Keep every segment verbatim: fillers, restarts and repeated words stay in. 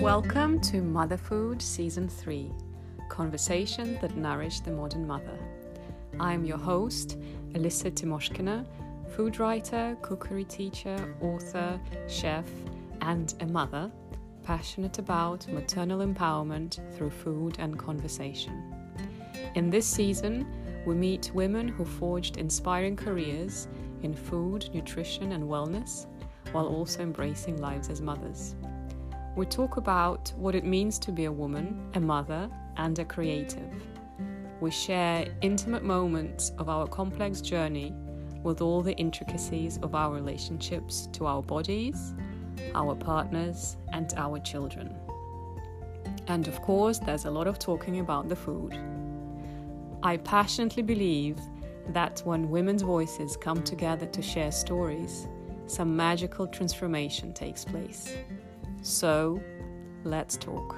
Welcome to Mother Food Season three, Conversation that Nourish the Modern Mother. I am your host, Elissa Timoshkina, food writer, cookery teacher, author, chef, and a mother, passionate about maternal empowerment through food and conversation. In this season, we meet women who forged inspiring careers in food, nutrition, and wellness, while also embracing lives as mothers. We talk about what it means to be a woman, a mother, and a creative. We share intimate moments of our complex journey with all the intricacies of our relationships to our bodies, our partners, and our children. And of course, there's a lot of talking about the food. I passionately believe that when women's voices come together to share stories, some magical transformation takes place. So, let's talk.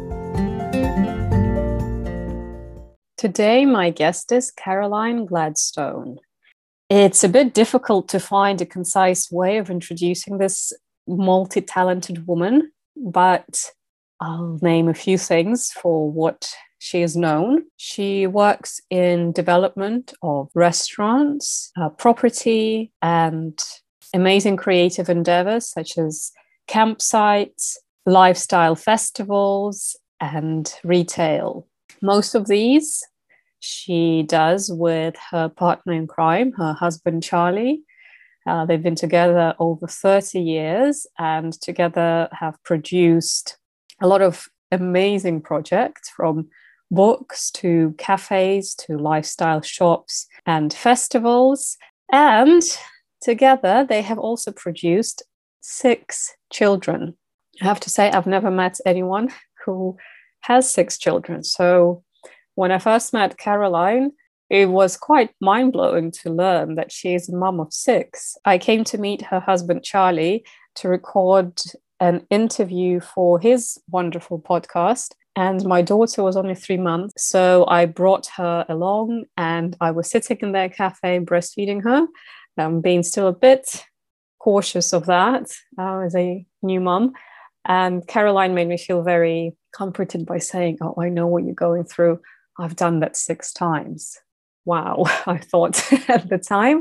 Today, my guest is Caroline Gladstone. It's a bit difficult to find a concise way of introducing this multi-talented woman, but I'll name a few things for what she is known. She works in development of restaurants, uh, property, and amazing creative endeavors such as campsites, lifestyle festivals, and retail. Most of these she does with her partner in crime, her husband Charlie. Uh, they've been together over thirty years and together have produced a lot of amazing projects, from books to cafes to lifestyle shops and festivals. And together they have also produced six children. I have to say, I've never met anyone who has six children. So when I first met Caroline, it was quite mind-blowing to learn that she is a mum of six. I came to meet her husband, Charlie, to record an interview for his wonderful podcast. And my daughter was only three months. So I brought her along and I was sitting in their cafe breastfeeding her, um, being still a bit cautious of that uh, as a new mum. And Caroline made me feel very comforted by saying, "Oh, I know what you're going through. I've done that six times. Wow," I thought at the time.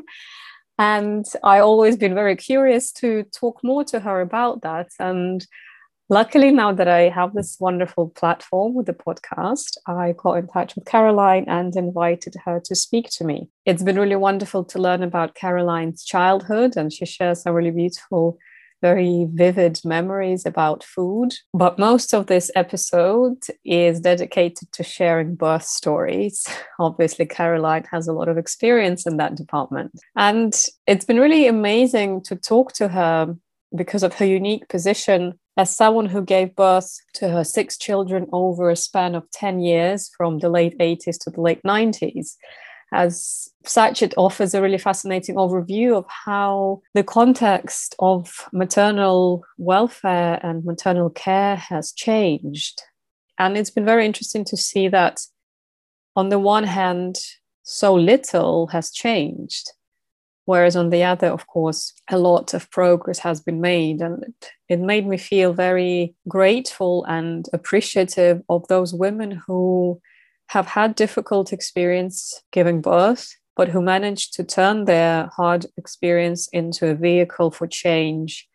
And I always been very curious to talk more to her about that. And luckily, now that I have this wonderful platform with the podcast, I got in touch with Caroline and invited her to speak to me. It's been really wonderful to learn about Caroline's childhood, and she shares some really beautiful, very vivid memories about food. But most of this episode is dedicated to sharing birth stories. Obviously, Caroline has a lot of experience in that department. And it's been really amazing to talk to her because of her unique position as someone who gave birth to her six children over a span of ten years, from the late eighties to the late nineties. As such, it offers a really fascinating overview of how the context of maternal welfare and maternal care has changed. And it's been very interesting to see that, on the one hand, so little has changed, whereas on the other, of course, a lot of progress has been made. And it, it made me feel very grateful and appreciative of those women who have had difficult experience giving birth, but who managed to turn their hard experience into a vehicle for change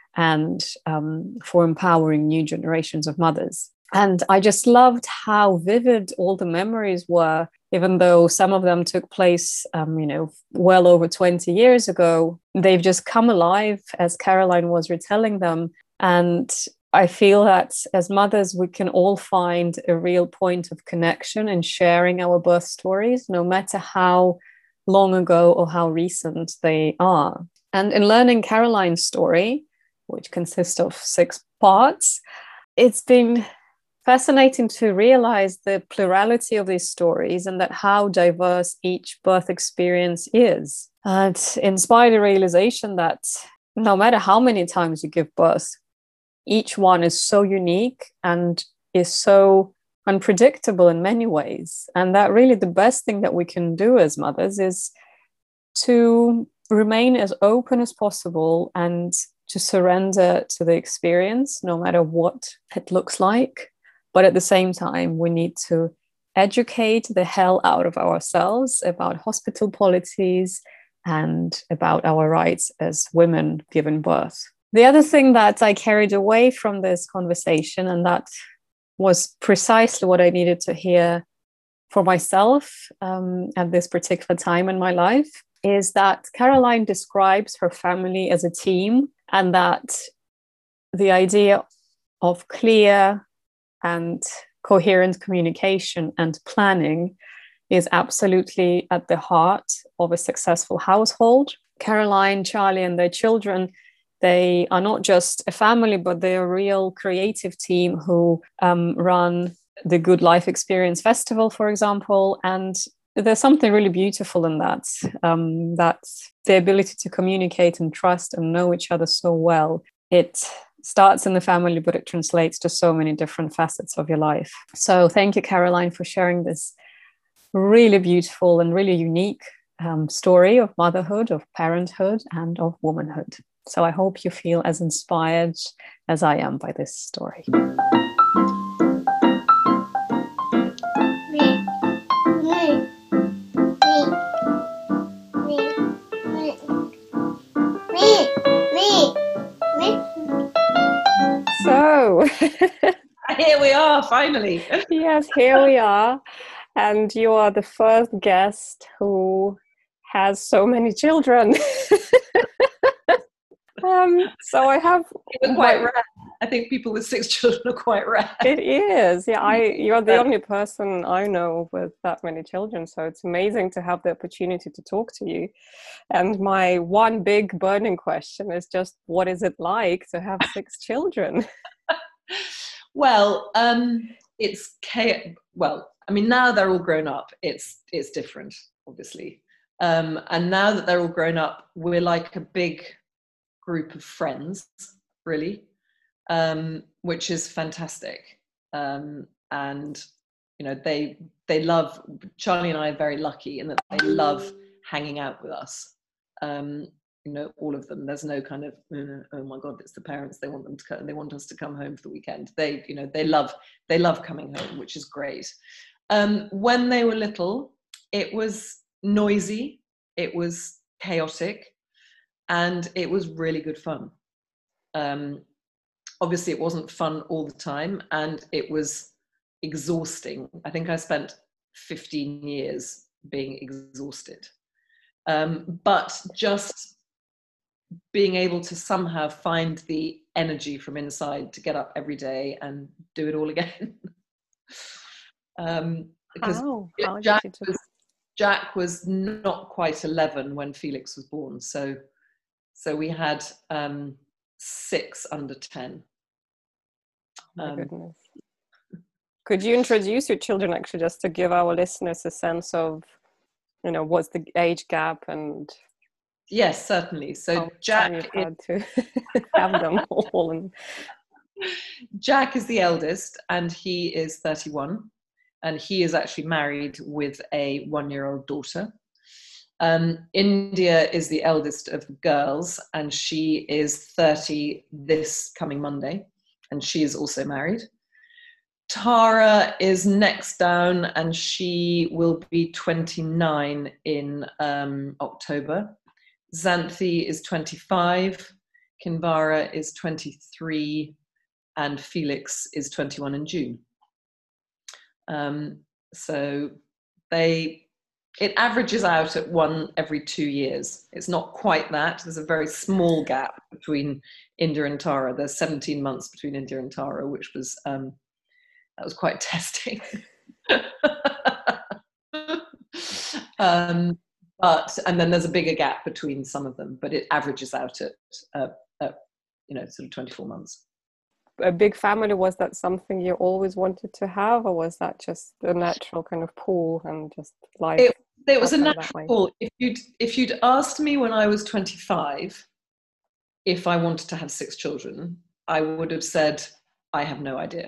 and um, for empowering new generations of mothers. And I just loved how vivid all the memories were, even though some of them took place, um, you know, well over twenty years ago. They've just come alive as Caroline was retelling them. And I feel that as mothers, we can all find a real point of connection in sharing our birth stories, no matter how long ago or how recent they are. And in learning Caroline's story, which consists of six parts, it's been fascinating to realize the plurality of these stories and that how diverse each birth experience is. And it inspired a realization that no matter how many times you give birth, each one is so unique and is so unpredictable in many ways. And that really the best thing that we can do as mothers is to remain as open as possible and to surrender to the experience, no matter what it looks like. But at the same time, we need to educate the hell out of ourselves about hospital policies and about our rights as women given birth. The other thing that I carried away from this conversation, and that was precisely what I needed to hear for myself um, at this particular time in my life, is that Caroline describes her family as a team, and that the idea of clear and coherent communication and planning is absolutely at the heart of a successful household. Caroline, Charlie, and their children, they are not just a family, but they're a real creative team who um, run the Good Life Experience Festival, for example. And there's something really beautiful in that, um, that the ability to communicate and trust and know each other so well. It starts in the family, but it translates to so many different facets of your life. So thank you, Caroline, for sharing this really beautiful and really unique um, story of motherhood, of parenthood, and of womanhood. So I hope you feel as inspired as I am by this story. So here we are, finally. Yes, here we are. And you are the first guest who has so many children. um, so I have It's quite rare. I think people with six children are quite rare. It is. Yeah, I you're the only person I know with that many children. So it's amazing to have the opportunity to talk to you. And my one big burning question is just, what is it like to have six children? Well, um, it's chaos. Well, I mean, now they're all grown up. It's it's different, obviously. Um, and now that they're all grown up, we're like a big group of friends, really, um, which is fantastic. Um, and you know, they they love. Charlie and I are very lucky in that they love hanging out with us. Um, you know, all of them. There's no kind of, oh my God, it's the parents. They want them to come, they want us to come home for the weekend. They, you know, they love, they love coming home, which is great. Um, when they were little, it was noisy, it was chaotic, and it was really good fun. Um, obviously, it wasn't fun all the time, and it was exhausting. I think I spent fifteen years being exhausted. Um, but just being able to somehow find the energy from inside to get up every day and do it all again. um, because How? How Jack, did you was, Jack was not quite eleven when Felix was born. So, so we had um, six under ten. Oh my um, goodness. Could you introduce your children actually, just to give our listeners a sense of, you know, what's the age gap and... Yes, certainly. So oh, Jack you've had to have them all. And... Jack is the eldest, and he is thirty-one, and he is actually married with a one-year-old daughter. Um, India is the eldest of the girls, and she is thirty this coming Monday, and she is also married. Tara is next down, and she will be twenty-nine in um, October. Xanthi is twenty-five, Kinvara is twenty-three, and Felix is twenty-one in June. Um, so they, it averages out at one every two years. It's not quite that. There's a very small gap between India and Tara. There's seventeen months between India and Tara, which was, um, that was quite testing. um, But, and then there's a bigger gap between some of them, but it averages out at, uh, at, you know, sort of twenty-four months. A big family, was that something you always wanted to have, or was that just a natural kind of pull and just life? It, it was a natural pull. If you'd, if you'd asked me when I was twenty-five if I wanted to have six children, I would have said, I have no idea.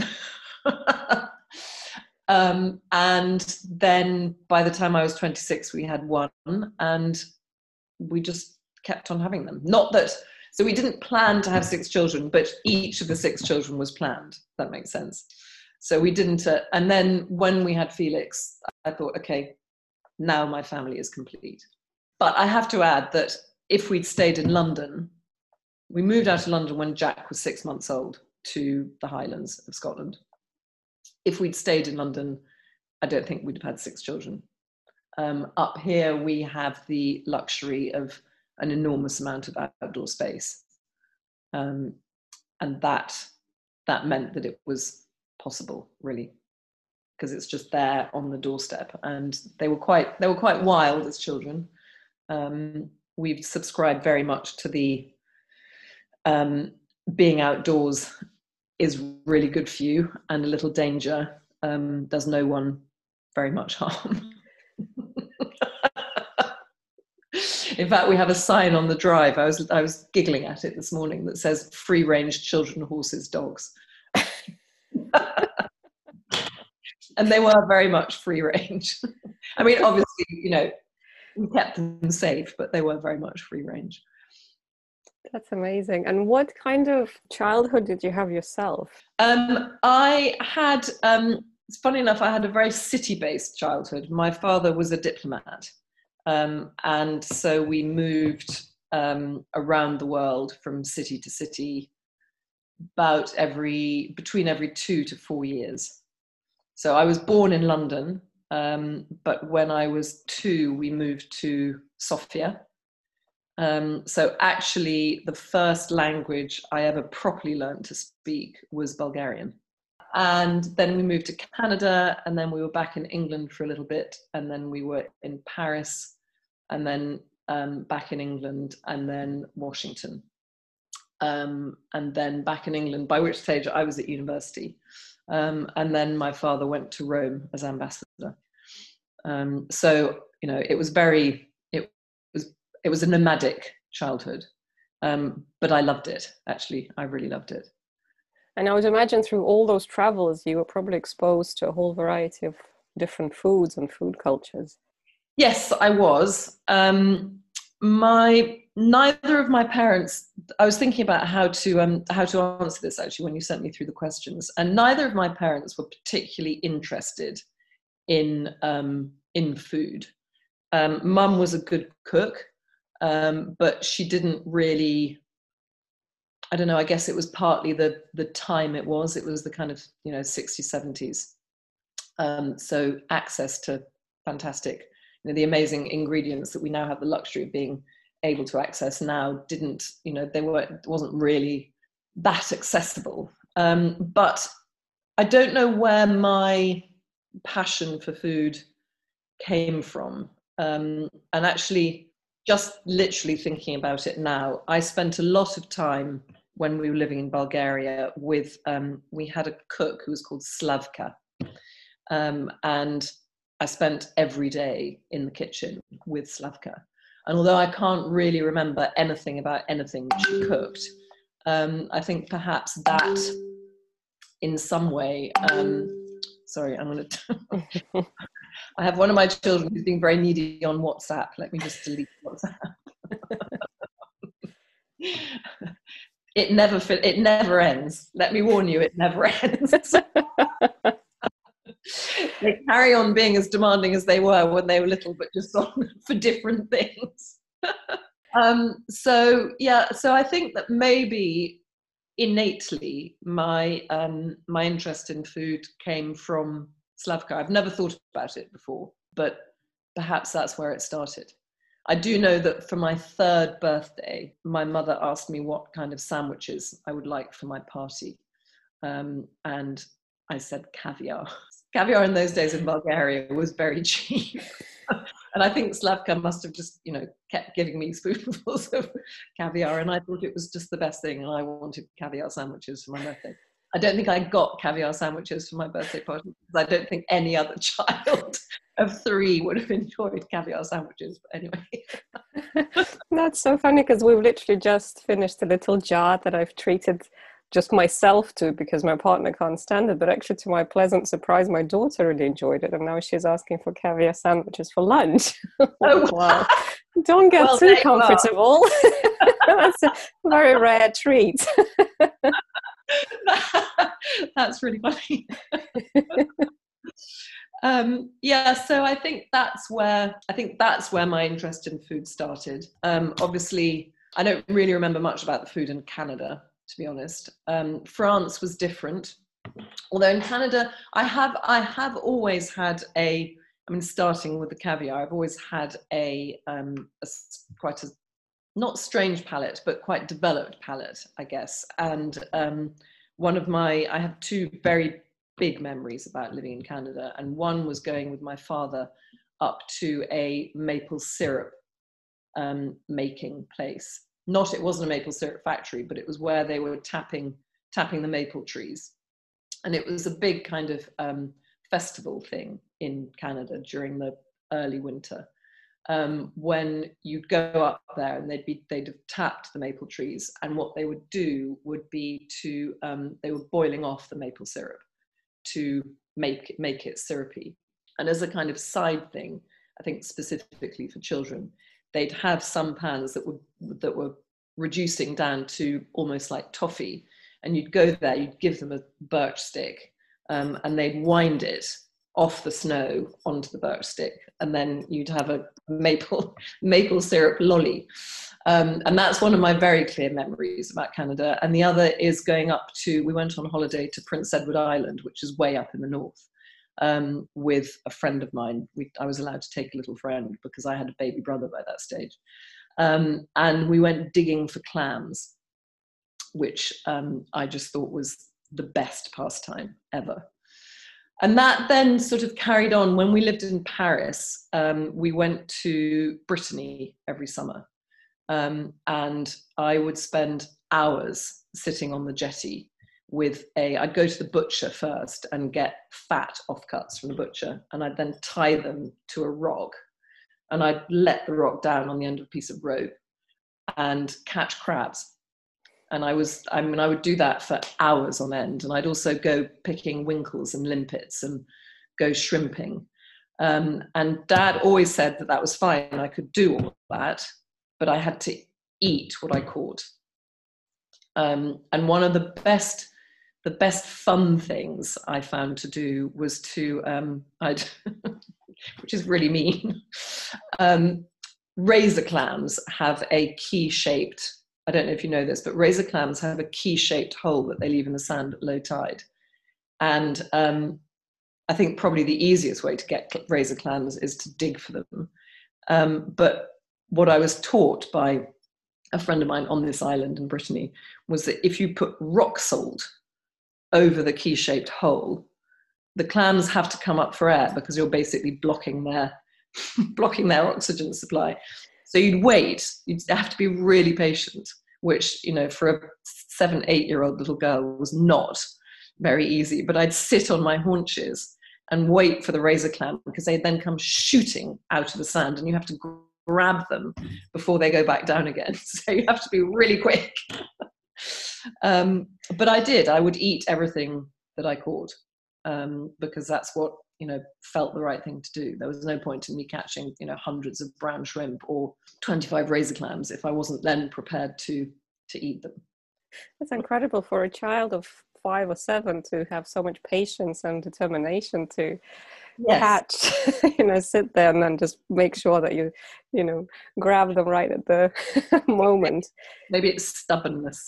Um, and then by the time I was twenty-six, we had one, and we just kept on having them. Not that So we didn't plan to have six children, but each of the six children was planned. If that makes sense. So we didn't, uh, and then when we had Felix, I thought, okay, now my family is complete. But I have to add that if we'd stayed in London, we moved out of London when Jack was six months old to the Highlands of Scotland. If we'd stayed in London, I don't think we'd have had six children. Um, up here, we have the luxury of an enormous amount of outdoor space. Um, and that, that meant that it was possible, really, because it's just there on the doorstep. And they were quite, they were quite wild as children. Um, we've subscribed very much to the um, being outdoors is really good for you, and a little danger um, does no one very much harm. In fact, we have a sign on the drive. I was I was giggling at it this morning that says "free range children, horses, dogs," and they were very much free range. I mean, obviously, you know, we kept them safe, but they were very much free range. That's amazing. And what kind of childhood did you have yourself? Um, I had, um, it's funny enough, I had a very city-based childhood. My father was a diplomat. Um, and so we moved um, around the world from city to city about every, between every two to four years. So I was born in London, um, but when I was two, we moved to Sofia. Um, so actually the first language I ever properly learned to speak was Bulgarian. And then we moved to Canada, and then we were back in England for a little bit, and then we were in Paris, and then um, back in England, and then Washington. Um, and then back in England, by which stage I was at university. Um, and then my father went to Rome as ambassador. Um, so, you know, it was very, it was, it was a nomadic childhood, um, but I loved it, actually. I really loved it. And I would imagine through all those travels, you were probably exposed to a whole variety of different foods and food cultures. Yes, I was. Um, my neither of my parents. I was thinking about how to um, how to answer this actually when you sent me through the questions, and neither of my parents were particularly interested in um, in food. Um, Mum was a good cook, um, but she didn't really. I don't know. I guess it was partly the the time it was. It was the kind of you know sixties, seventies. Um, so access to fantastic. You know, the amazing ingredients that we now have the luxury of being able to access now didn't, you know, they were, it wasn't really that accessible. Um, but I don't know where my passion for food came from. Um, and actually, just literally thinking about it now, I spent a lot of time when we were living in Bulgaria with, um, we had a cook who was called Slavka. Um, and I spent every day in the kitchen with Slavka. And although I can't really remember anything about anything she cooked, um, I think perhaps that in some way, um, sorry, I'm going to, I have one of my children who's being very needy on WhatsApp. Let me just delete WhatsApp. It never, it never ends. Let me warn you, it never ends. They carry on being as demanding as they were when they were little, but just on for different things. um, so yeah, so I think that maybe innately my um, my interest in food came from Slavka. I've never thought about it before, but perhaps that's where it started. I do know that for my third birthday, my mother asked me what kind of sandwiches I would like for my party, um, and I said caviar. Caviar in those days in Bulgaria was very cheap. And I think Slavka must have just, you know, kept giving me spoonfuls of caviar, and I thought it was just the best thing, and I wanted caviar sandwiches for my birthday. I don't think I got caviar sandwiches for my birthday party, because I don't think any other child of three would have enjoyed caviar sandwiches, but anyway. That's so funny, because we've literally just finished a little jar that I've treated just myself to, because my partner can't stand it, but actually to my pleasant surprise, my daughter really enjoyed it, and now she's asking for caviar sandwiches for lunch. Oh, wow. Don't get well, too comfortable. That's a very rare treat. That's really funny. um, yeah, so I think that's where I think that's where my interest in food started. Um, obviously, I don't really remember much about the food in Canada, to be honest. Um, France was different, although in Canada, I have I have always had a. I mean, starting with the caviar, I've always had a, um, a quite a not strange palate, but quite developed palate, I guess. And um, one of my, I have two very big memories about living in Canada. And one was going with my father up to a maple syrup um, making place. Not, it wasn't a maple syrup factory, but it was where they were tapping, tapping the maple trees. And it was a big kind of um, festival thing in Canada during the early winter. Um, when you'd go up there and they'd be they'd have tapped the maple trees, and what they would do would be to um, they were boiling off the maple syrup to make make it syrupy. And as a kind of side thing, I think specifically for children, they'd have some pans that were that were reducing down to almost like toffee, and you'd go there, you'd give them a birch stick, um, and they'd wind it off the snow onto the birch stick, and then you'd have a maple maple syrup lolly. Um, and that's one of my very clear memories about Canada. And the other is going up to, we went on holiday to Prince Edward Island, which is way up in the north, um, with a friend of mine. We, I was allowed to take a little friend because I had a baby brother by that stage. Um, and we went digging for clams, which um, I just thought was the best pastime ever. And that then sort of carried on. When we lived in Paris, um, we went to Brittany every summer. Um, and I would spend hours sitting on the jetty with a, I'd go to the butcher first and get fat offcuts from the butcher. And I'd then tie them to a rock. And I'd let the rock down on the end of a piece of rope and catch crabs. And I was, I mean, I would do that for hours on end. And I'd also go picking winkles and limpets and go shrimping. Um, and Dad always said that that was fine. I could do all that, but I had to eat what I caught. Um, and one of the best, the best fun things I found to do was to, um, I'd, which is really mean, um, razor clams have a key-shaped, I don't know if you know this, but razor clams have a key-shaped hole that they leave in the sand at low tide. And um, I think probably the easiest way to get razor clams is to dig for them. Um, but what I was taught by a friend of mine on this island in Brittany was that if you put rock salt over the key-shaped hole, the clams have to come up for air because you're basically blocking their, blocking their oxygen supply. So you'd wait, you'd have to be really patient, which, you know, for a seven, eight year old little girl was not very easy. But I'd sit on my haunches and wait for the razor clam because they'd then come shooting out of the sand and you have to grab them before they go back down again. So you have to be really quick. um, but I did, I would eat everything that I caught um, because that's what, you know, felt the right thing to do. There was no point in me catching, you know, hundreds of brown shrimp or twenty-five razor clams if I wasn't then prepared to to eat them. That's incredible for a child of five or seven to have so much patience and determination to yes. catch, you know, sit there and then just make sure that you, you know, grab them right at the moment. Maybe it's stubbornness.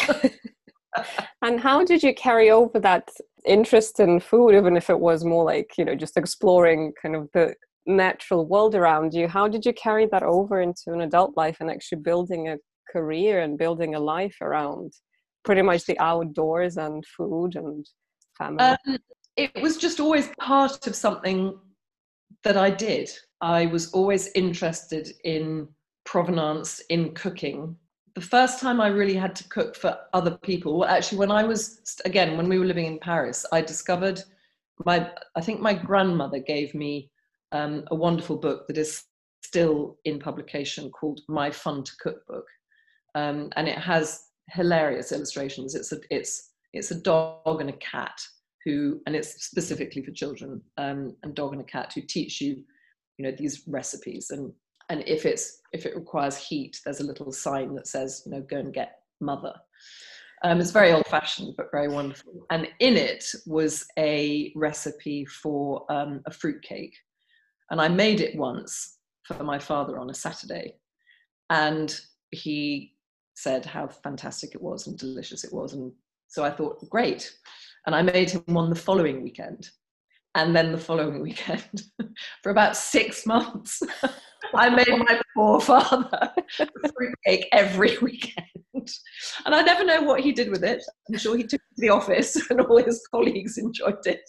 And how did you carry over that interest in food, even if it was more like, you know, just exploring kind of the natural world around you? How did you carry that over into an adult life and actually building a career and building a life around pretty much the outdoors and food and family? Um, it was just always part of something that I did. I was always interested in provenance, in cooking. The first time I really had to cook for other people, well, actually, when I was, again, when we were living in Paris, I discovered my, I think my grandmother gave me um, a wonderful book that is still in publication called My Fun to Cook book. Um, and it has hilarious illustrations. It's a, it's, it's a dog and a cat who, and it's specifically for children, um, and dog and a cat who teach you, you know, these recipes. And and if it's if it requires heat, there's a little sign that says, you know, go and get mother. Um, it's very old-fashioned, but very wonderful. And in it was a recipe for um, a fruitcake. And I made it once for my father on a Saturday. And he said how fantastic it was and delicious it was. And so I thought, great. And I made him one the following weekend. And then the following weekend. For about six months, I made my poor father a fruitcake every weekend. And I never know what he did with it. I'm sure he took it to the office and all his colleagues enjoyed it.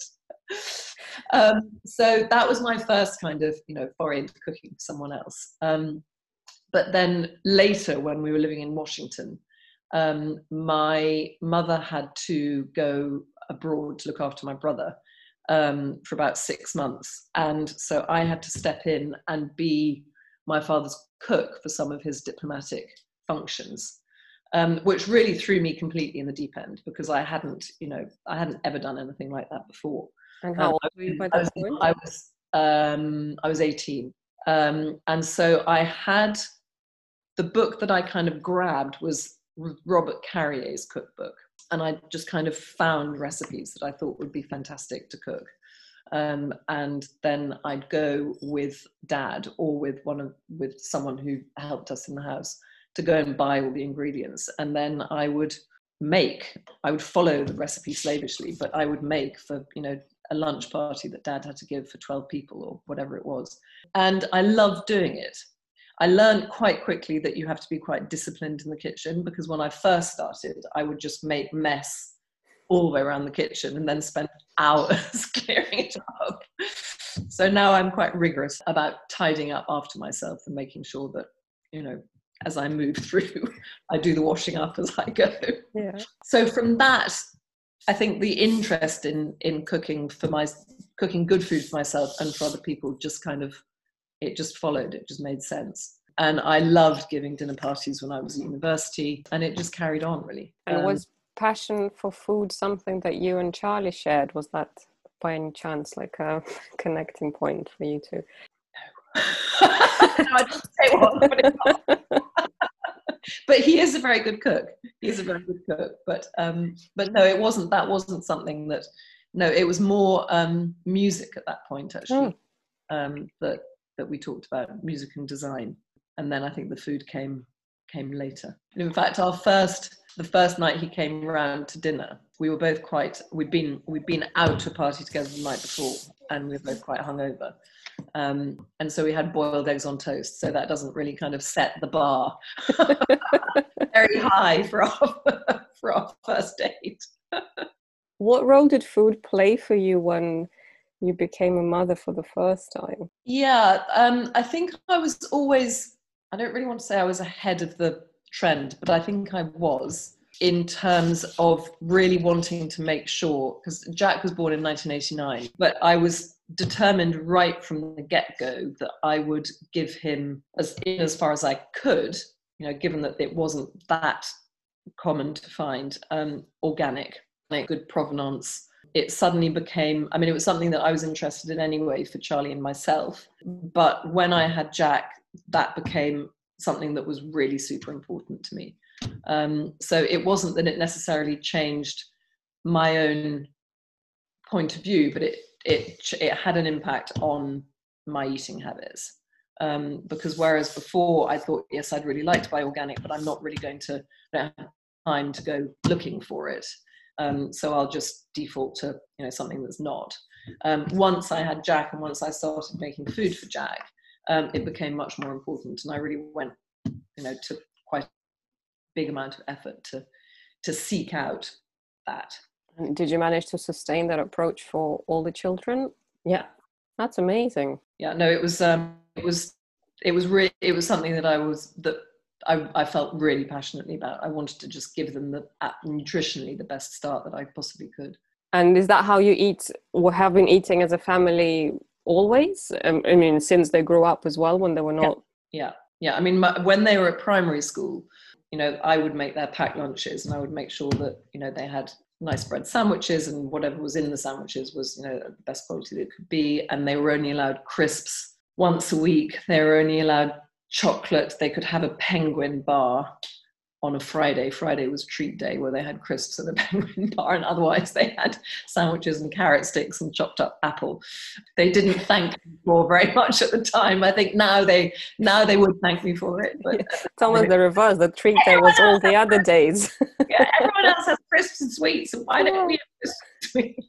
Um, so that was my first kind of, you know, foray into cooking for someone else. Um, but then later, when we were living in Washington, um, my mother had to go abroad to look after my brother um, for about six months. And so I had to step in and be my father's cook for some of his diplomatic functions. Um, which really threw me completely in the deep end, because I hadn't, you know, I hadn't ever done anything like that before. And how um, old were you by I that was, point? I was, um, I was eighteen. Um, and so I had, the book that I kind of grabbed was Robert Carrier's cookbook. And I just kind of found recipes that I thought would be fantastic to cook. Um, and then I'd go with Dad or with one of, with someone who helped us in the house to go and buy all the ingredients. And then I would make, I would follow the recipe slavishly, but I would make for, you know, a lunch party that Dad had to give for twelve people or whatever it was. And I loved doing it. I learned quite quickly that you have to be quite disciplined in the kitchen, because when I first started, I would just make mess all the way around the kitchen and then spend hours clearing it up. So now I'm quite rigorous about tidying up after myself and making sure that, you know, as I move through, I do the washing up as I go. Yeah. So from that, I think the interest in in cooking for my cooking good food for myself and for other people just kind of, it just followed. It just made sense. And I loved giving dinner parties when I was at university, and it just carried on really. And um, was passion for food something that you and Charlie shared? Was that by any chance like a connecting point for you two? no, I didn't say one, but it's not. But he is a very good cook. He is a very good cook. But um, but no, it wasn't. That wasn't something that. No, it was more um, music at that point actually. Mm. Um, that that we talked about, music and design, and then I think the food came came later. In fact, our first the first night he came around to dinner, we were both quite. We'd been we'd been out to a party together the night before, and we were both quite hungover. Um, and so we had boiled eggs on toast, so that doesn't really kind of set the bar very high for our, for our first date. What role did food play for you when you became a mother for the first time? Yeah, um, I think I was always, I don't really want to say I was ahead of the trend, but I think I was, in terms of really wanting to make sure, because Jack was born in nineteen eighty-nine, but I was determined right from the get-go that I would give him as in as far as I could, you know, given that it wasn't that common to find, um, organic, like good provenance. It suddenly became, I mean, it was something that I was interested in anyway for Charlie and myself. But when I had Jack, that became something that was really super important to me. Um, so it wasn't that it necessarily changed my own point of view, but it it it had an impact on my eating habits. Um, because whereas before I thought, yes, I'd really like to buy organic, but I'm not really going to, I don't have time to go looking for it. Um, so I'll just default to, you know, something that's not. Um, once I had Jack and once I started making food for Jack, um, it became much more important, and I really went, you know, took quite a big amount of effort to to seek out that. And did you manage to sustain that approach for all the children? Yeah, that's amazing. Yeah, no, it was um, it was it was really it was something that I was that. I, I felt really passionately about. I wanted to just give them the uh, nutritionally the best start that I possibly could. And is that how you eat or have been eating as a family always? Um, I mean, since they grew up as well, when they were not. Yeah, yeah. yeah. I mean, my, when they were at primary school, you know, I would make their packed lunches, and I would make sure that, you know, they had nice bread sandwiches, and whatever was in the sandwiches was, you know, the best quality that it could be. And they were only allowed crisps once a week. They were only allowed chocolate. They could have a penguin bar on a Friday. Friday was treat day where they had crisps at the penguin bar, and otherwise they had sandwiches and carrot sticks and chopped up apple. They didn't thank me for very much at the time. I think now they now they would thank me for it. But yeah, it's almost the reverse. The treat day was all the other days. Yeah, everyone else has crisps and sweets, and why don't we have crisps and sweets?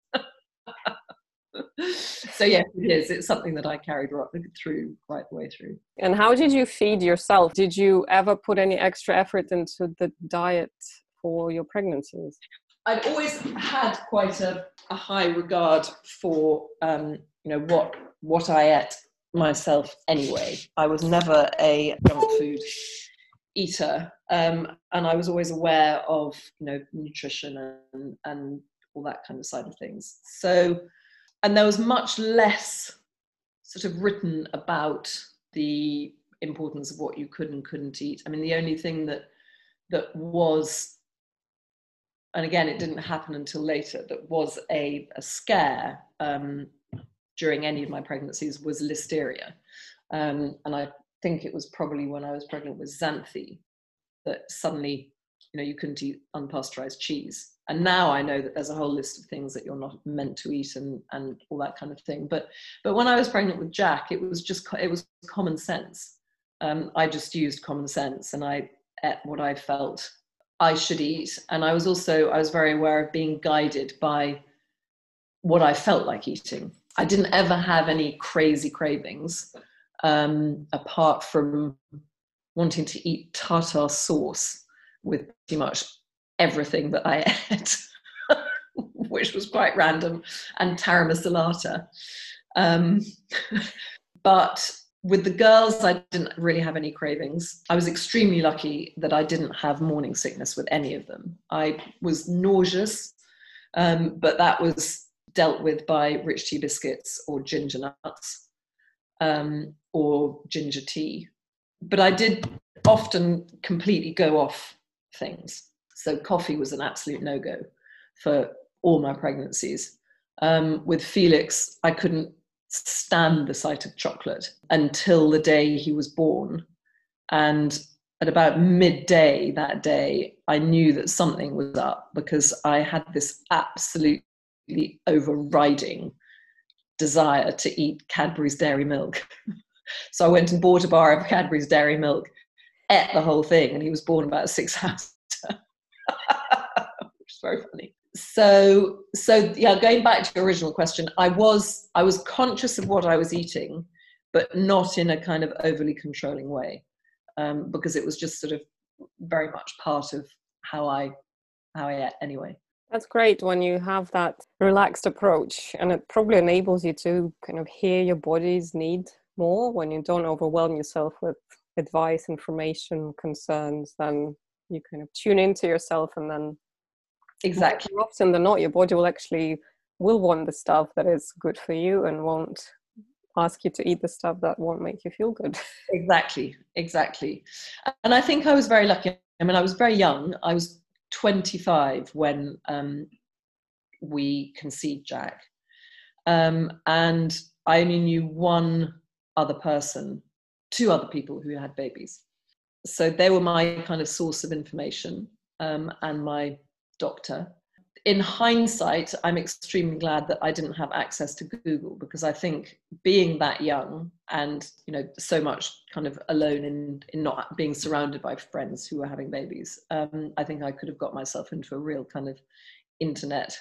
So yes, it is. It's something that I carried right through, right the way through. And how did you feed yourself? Did you ever put any extra effort into the diet for your pregnancies? I'd always had quite a, a high regard for, um, you know, what what I ate myself anyway. I was never a junk food eater, um, and I was always aware of, you know, nutrition and, and all that kind of side of things. So, and there was much less sort of written about the importance of what you could and couldn't eat. I mean, the only thing that that was, and again, it didn't happen until later, that was a, a scare um, during any of my pregnancies was listeria. Um, and I think it was probably when I was pregnant with Xanthi that suddenly, you know, you couldn't eat unpasteurized cheese. And now I know that there's a whole list of things that you're not meant to eat and, and all that kind of thing. But but when I was pregnant with Jack, it was just, it was common sense. Um, I just used common sense and I ate what I felt I should eat. And I was also, I was very aware of being guided by what I felt like eating. I didn't ever have any crazy cravings, um, apart from wanting to eat tartar sauce with pretty much everything that I ate, which was quite random, and taramasalata. Um, but with the girls, I didn't really have any cravings. I was extremely lucky that I didn't have morning sickness with any of them. I was nauseous, um, but that was dealt with by rich tea biscuits or ginger nuts, um, or ginger tea. But I did often completely go off things. So coffee was an absolute no-go for all my pregnancies. Um, with Felix, I couldn't stand the sight of chocolate until the day he was born. And at about midday that day, I knew that something was up because I had this absolutely overriding desire to eat Cadbury's Dairy Milk. So I went and bought a bar of Cadbury's Dairy Milk, ate the whole thing, and he was born about six hours later. Which is very funny. So, so yeah, going back to your original question, I was I was conscious of what I was eating, but not in a kind of overly controlling way, um, because it was just sort of very much part of how I how I ate anyway. That's great when you have that relaxed approach, and it probably enables you to kind of hear your body's need more when you don't overwhelm yourself with advice, information, concerns. Then you kind of tune into yourself, and then exactly more often than not, your body will actually will want the stuff that is good for you and won't ask you to eat the stuff that won't make you feel good. Exactly, exactly. And I think I was very lucky. I mean, I was very young. I was twenty-five when um, we conceived Jack. Um, and I only knew one other person, two other people who had babies. So they were my kind of source of information, um, and my doctor. In hindsight, I'm extremely glad that I didn't have access to Google, because I think being that young and, you know, so much kind of alone in, in not being surrounded by friends who were having babies, um, I think I could have got myself into a real kind of internet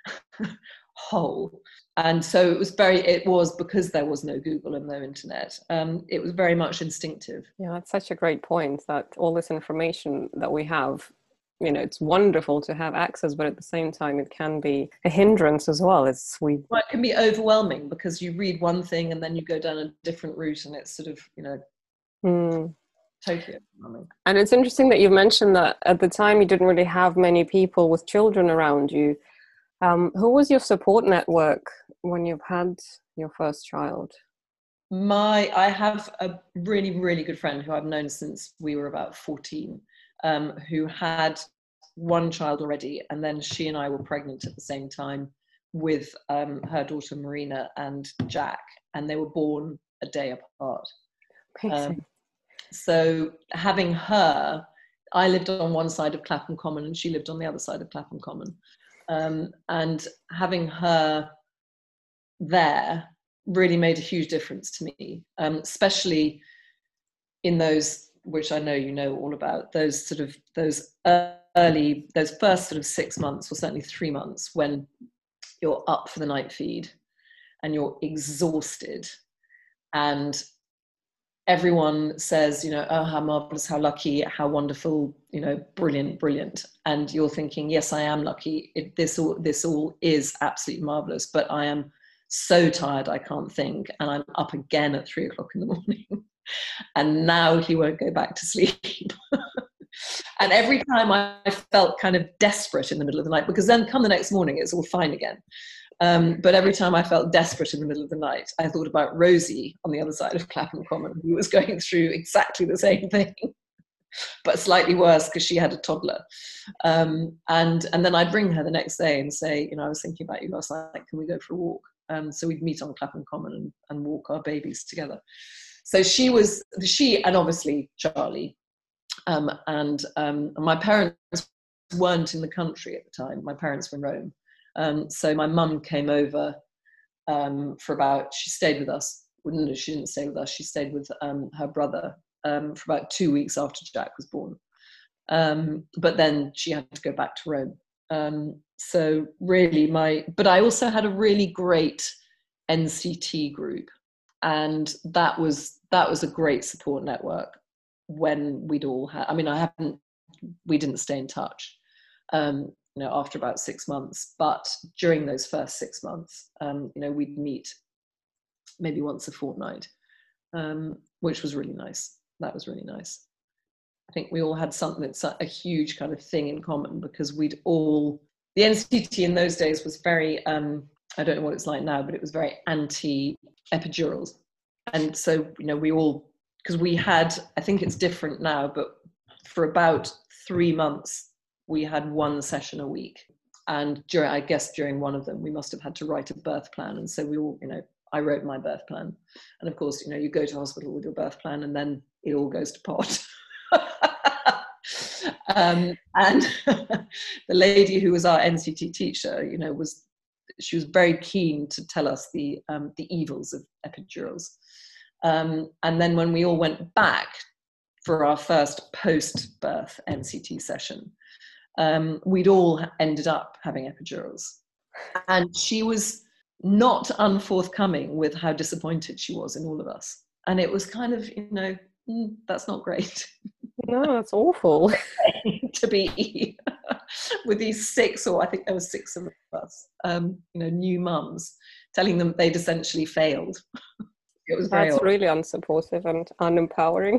hole. And so it was very, it was because there was no Google and no internet. Um, it was very much instinctive. Yeah, that's such a great point, that all this information that we have, you know, it's wonderful to have access, but at the same time, it can be a hindrance as well. It's we. Well, it can be overwhelming because you read one thing and then you go down a different route, and it's sort of, you know, mm. totally overwhelming. And it's interesting that you've mentioned that at the time you didn't really have many people with children around you. Um, who was your support network when you've had your first child? My, I have a really, really good friend who I've known since we were about fourteen, um, who had one child already, and then she and I were pregnant at the same time with um, her daughter Marina and Jack, and they were born a day apart. Um, so having her, I lived on one side of Clapham Common and she lived on the other side of Clapham Common. Um, and having her there really made a huge difference to me, um, especially in those, which I know you know all about, those sort of, those early, those first sort of six months, or certainly three months, when you're up for the night feed and you're exhausted, and everyone says, you know, oh, how marvelous, how lucky, how wonderful, you know, brilliant, brilliant. And you're thinking, yes, I am lucky. It, this all, this all is absolutely marvelous, but I am so tired, I can't think. And I'm up again at three o'clock in the morning. And now he won't go back to sleep. And every time I felt kind of desperate in the middle of the night, because then come the next morning, it's all fine again. Um, but every time I felt desperate in the middle of the night, I thought about Rosie on the other side of Clapham Common, who was going through exactly the same thing, but slightly worse because she had a toddler. Um, and, and then I'd bring her the next day and say, you know, I was thinking about you last night, can we go for a walk? Um, so we'd meet on Clapham Common and, and walk our babies together. So she was, she and obviously Charlie. Um, and um, my parents weren't in the country at the time. My parents were in Rome. Um, so my mum came over um, for about, she stayed with us. Well, no, she didn't stay with us. She stayed with um, her brother um, for about two weeks after Jack was born. Um, but then she had to go back to Rome. Um, so really my, but I also had a really great N C T group. And that was, that was a great support network when we'd all had, I mean, I haven't, we didn't stay in touch. Um, you know, after about six months, but during those first six months, um, you know, we'd meet maybe once a fortnight, um, which was really nice. That was really nice. I think we all had something that's a huge kind of thing in common, because we'd all, the N C T in those days was very, um, I don't know what it's like now, but it was very anti-epidurals. And so, you know, we all, because we had, I think it's different now, but for about three months, we had one session a week. And during, I guess during one of them, we must have had to write a birth plan. And so we all, you know, I wrote my birth plan. And of course, you know, you go to hospital with your birth plan and then it all goes to pot. um, and the lady who was our N C T teacher, you know, was, she was very keen to tell us the, um, the evils of epidurals. Um, and then when we all went back for our first post-birth N C T session, um, we'd all ended up having epidurals. And she was not unforthcoming with how disappointed she was in all of us. And it was kind of, you know, mm, that's not great. No, that's awful. To be with these six, or I think there was six of us, um, you know, new mums, telling them they'd essentially failed. It was very That's odd. really unsupportive and unempowering.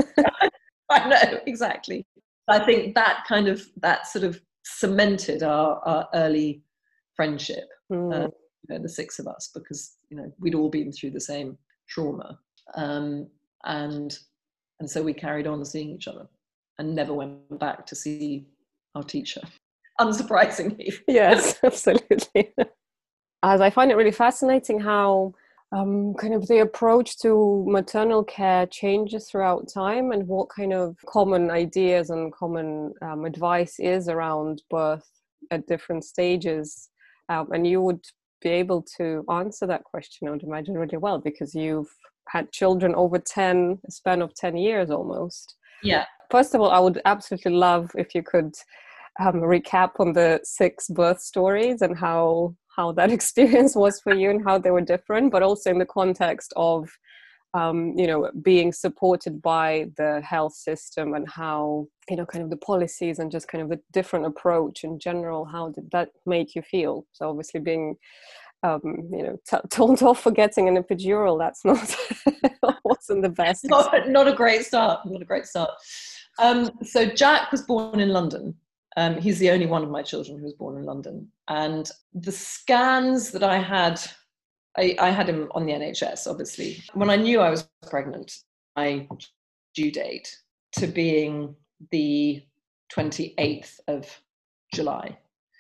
I know, exactly. I think that kind of, that sort of cemented our, our early friendship, mm. uh, you know, the six of us, because, you know, we'd all been through the same trauma. Um, and, and so we carried on seeing each other and never went back to see our teacher, unsurprisingly. Yes, absolutely. As I find it really fascinating how Um, kind of the approach to maternal care changes throughout time, and what kind of common ideas and common um, advice is around birth at different stages. Um, and you would be able to answer that question, I would imagine, really well, because you've had children over ten, a span of ten years almost. Yeah. First of all, I would absolutely love if you could um, recap on the six birth stories and how how that experience was for you and how they were different, but also in the context of, um, you know, being supported by the health system, and how, you know, kind of the policies and just kind of a different approach in general. How did that make you feel? So obviously being, um, you know, t- told off for getting an epidural, that's not, wasn't the best. Not, not a great start, not a great start. Um, so Jack was born in London. Um, he's the only one of my children who was born in London. And the scans that I had, I, I had him on the N H S, obviously. When I knew I was pregnant, my due date to being the twenty-eighth of July.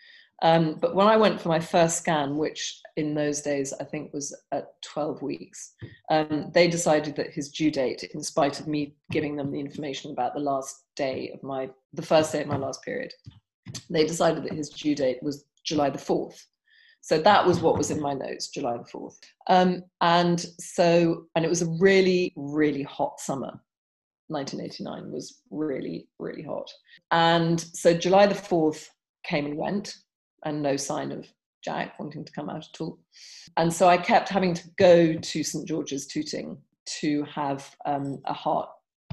Um, but when I went for my first scan, which in those days I think was at twelve weeks, um, they decided that his due date, in spite of me giving them the information about the last day of my, the first day of my last period, they decided that his due date was July the fourth. So that was what was in my notes, July the fourth. Um, and so, and it was a really, really hot summer. nineteen eighty-nine was really, really hot. And so July the fourth came and went, and no sign of Jack wanting to come out at all. And so I kept having to go to St George's Tooting to have um, a heart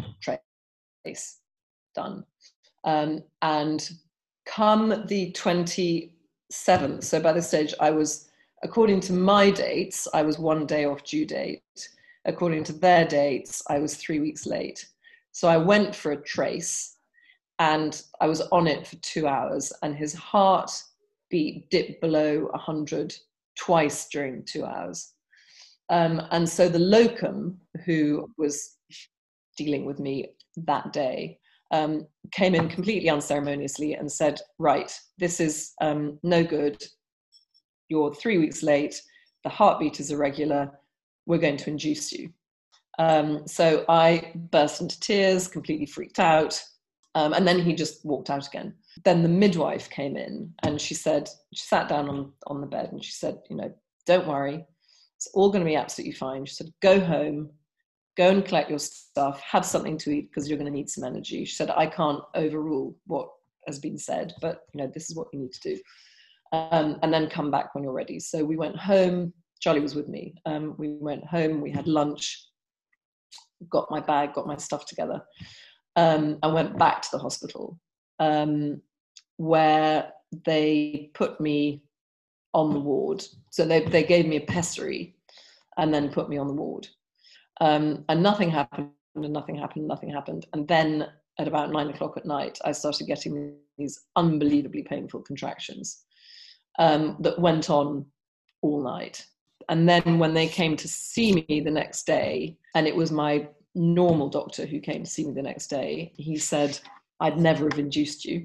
trace done. Um, and come the twenty-seventh, so by this stage I was, according to my dates, I was one day off due date. According to their dates, I was three weeks late. So I went for a trace, and I was on it for two hours, and his heart beat dipped below one hundred twice during two hours. Um, and so the locum, who was dealing with me that day, um, came in completely unceremoniously and said, right, this is um, no good. You're three weeks late. The heartbeat is irregular. We're going to induce you. Um, so I burst into tears, completely freaked out. Um, and then he just walked out again. Then the midwife came in, and she said, she sat down on, on the bed, and she said, you know, don't worry. It's all going to be absolutely fine. She said, go home, go and collect your stuff, have something to eat because you're going to need some energy. She said, I can't overrule what has been said, but you know, this is what you need to do. Um, and then come back when you're ready. So we went home. Charlie was with me. Um, we went home, we had lunch, got my bag, got my stuff together. Um, and went back to the hospital, um, where they put me on the ward. So they, they gave me a pessary and then put me on the ward. Um, and nothing happened, and nothing happened, nothing happened. And then at about nine o'clock at night, I started getting these unbelievably painful contractions um, that went on all night. And then when they came to see me the next day, and it was my normal doctor who came to see me the next day, he said, I'd never have induced you.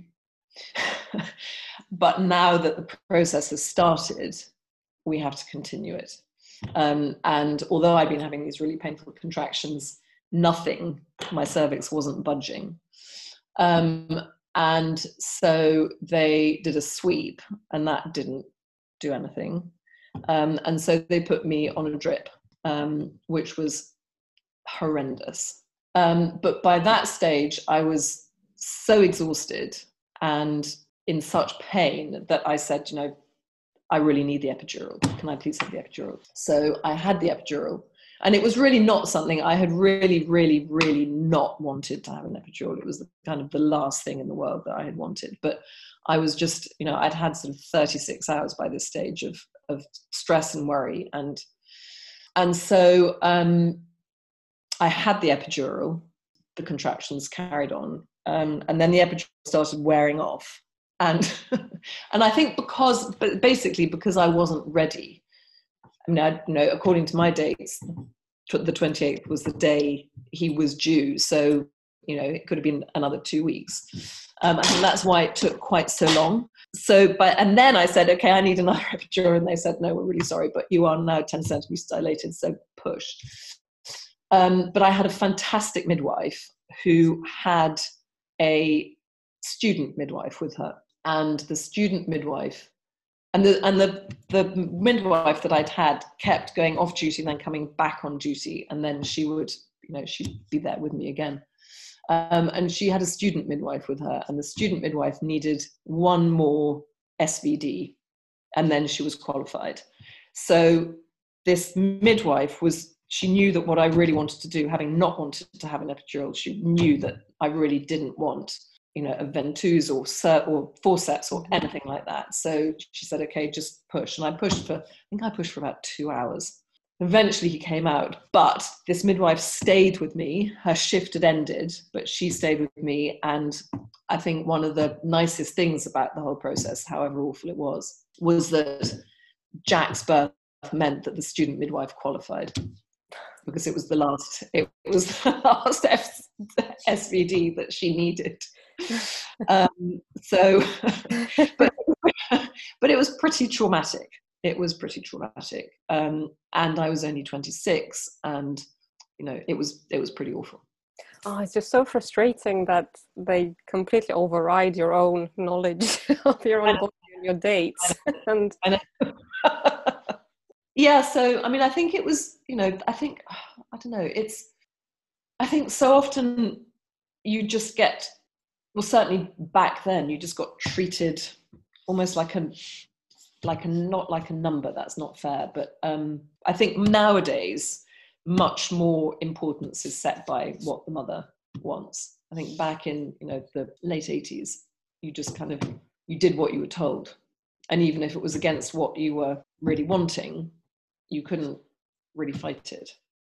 But now that the process has started, we have to continue it. Um, and although I'd been having these really painful contractions, nothing, my cervix wasn't budging. Um, and so they did a sweep, and that didn't do anything. Um, and so they put me on a drip, um, which was horrendous. Um, but by that stage, I was so exhausted and in such pain that I said, you know, I really need the epidural. Can I please have the epidural? So I had the epidural. And it was really not something I had really, really, really not wanted to have an epidural. It was the, kind of the last thing in the world that I had wanted. But I was just, you know, I'd had sort of thirty-six hours by this stage of, of stress and worry. And, and so um, I had the epidural, the contractions carried on. Um, and then the epidural started wearing off. And, and I think because, but basically because I wasn't ready. I mean, I, you know, according to my dates, the twenty-eighth was the day he was due. So, you know, it could have been another two weeks. Um, I think that's why it took quite so long. So, but, and then I said, okay, I need another epidural. And they said, no, we're really sorry, but you are now ten centimeters dilated, so push. Um, but I had a fantastic midwife who had a student midwife with her. And the student midwife, and the and the the midwife that I'd had kept going off duty and then coming back on duty, and then she would, you know, she'd be there with me again. Um, and she had a student midwife with her, and the student midwife needed one more S V D, and then she was qualified. So this midwife was, she knew that what I really wanted to do, having not wanted to have an epidural, she knew that I really didn't want, you know, a ventouse or or forceps or anything like that. So she said, okay, just push. And I pushed for, I think I pushed for about two hours. Eventually he came out, but this midwife stayed with me. Her shift had ended, but she stayed with me. And I think one of the nicest things about the whole process, however awful it was, was that Jack's birth meant that the student midwife qualified, because it was the last, it was the last S V D that she needed. Um, so, but, but it was pretty traumatic. It was pretty traumatic. Um, and I was only twenty-six, and, you know, it was, it was pretty awful. Oh, it's just so frustrating that they completely override your own knowledge of your own body and your dates. I know. And I know. Yeah, so I mean, I think it was, you know, I think, I don't know, it's, I think so often you just get, well, certainly back then, you just got treated almost like a, like a, not like a number, that's not fair, but um, I think nowadays, much more importance is set by what the mother wants. I think back in, you know, the late eighties, you just kind of, you did what you were told. And even if it was against what you were really wanting, you couldn't really fight it.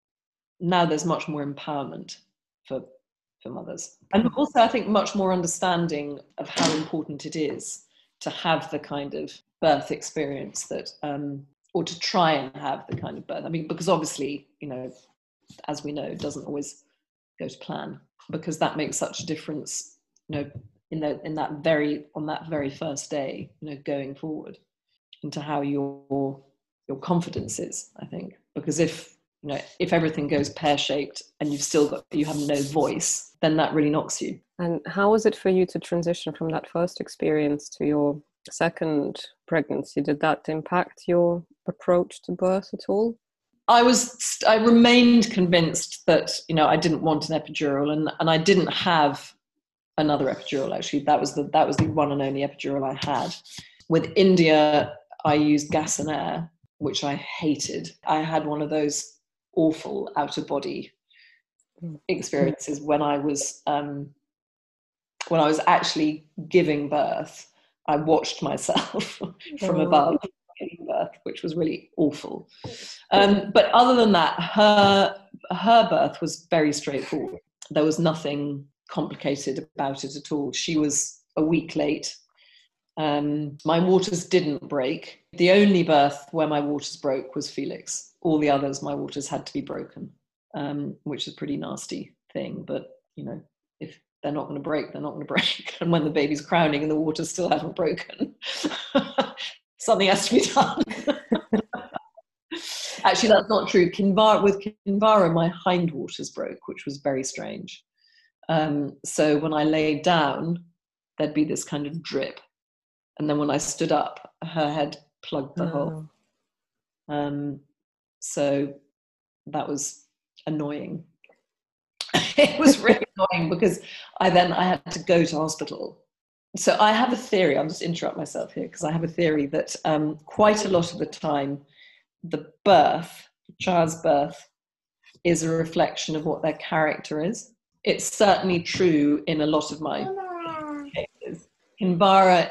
Now there's much more empowerment for, for mothers. And also I think much more understanding of how important it is to have the kind of birth experience that, um, or to try and have the kind of birth. I mean, because obviously, you know, as we know, it doesn't always go to plan, because that makes such a difference, you know, in the, in that very, on that very first day, you know, going forward into how your, your confidence is, I think. Because if, you know, if everything goes pear-shaped and you've still got, you have no voice, then that really knocks you. And how was it for you to transition from that first experience to your second pregnancy? Did that impact your approach to birth at all? I was, I remained convinced that, you know, I didn't want an epidural, and, and I didn't have another epidural, actually. That was the, that was the one and only epidural I had. With India, I used gas and air, which I hated. I had one of those awful out-of-body experiences when I was, um, when I was actually giving birth. I watched myself from above giving birth, which was really awful. Um, but other than that, her her birth was very straightforward. There was nothing complicated about it at all. She was a week late. Um, my waters didn't break. The only birth where my waters broke was Felix. All the others, my waters had to be broken, um, which is a pretty nasty thing. But, you know, if they're not going to break, they're not going to break. And when the baby's crowning and the waters still haven't broken, something has to be done. Actually, that's not true. Kinvara, with Kinvara, my hindwaters broke, which was very strange. Um, so when I laid down, there'd be this kind of drip. And then when I stood up, her head plugged the Oh. hole. Um, so that was annoying. It was really annoying because I then I had to go to hospital. So I have a theory, I'll just interrupt myself here, because I have a theory that um, quite a lot of the time, the birth, the child's birth, is a reflection of what their character is. It's certainly true in a lot of my cases. Kinvara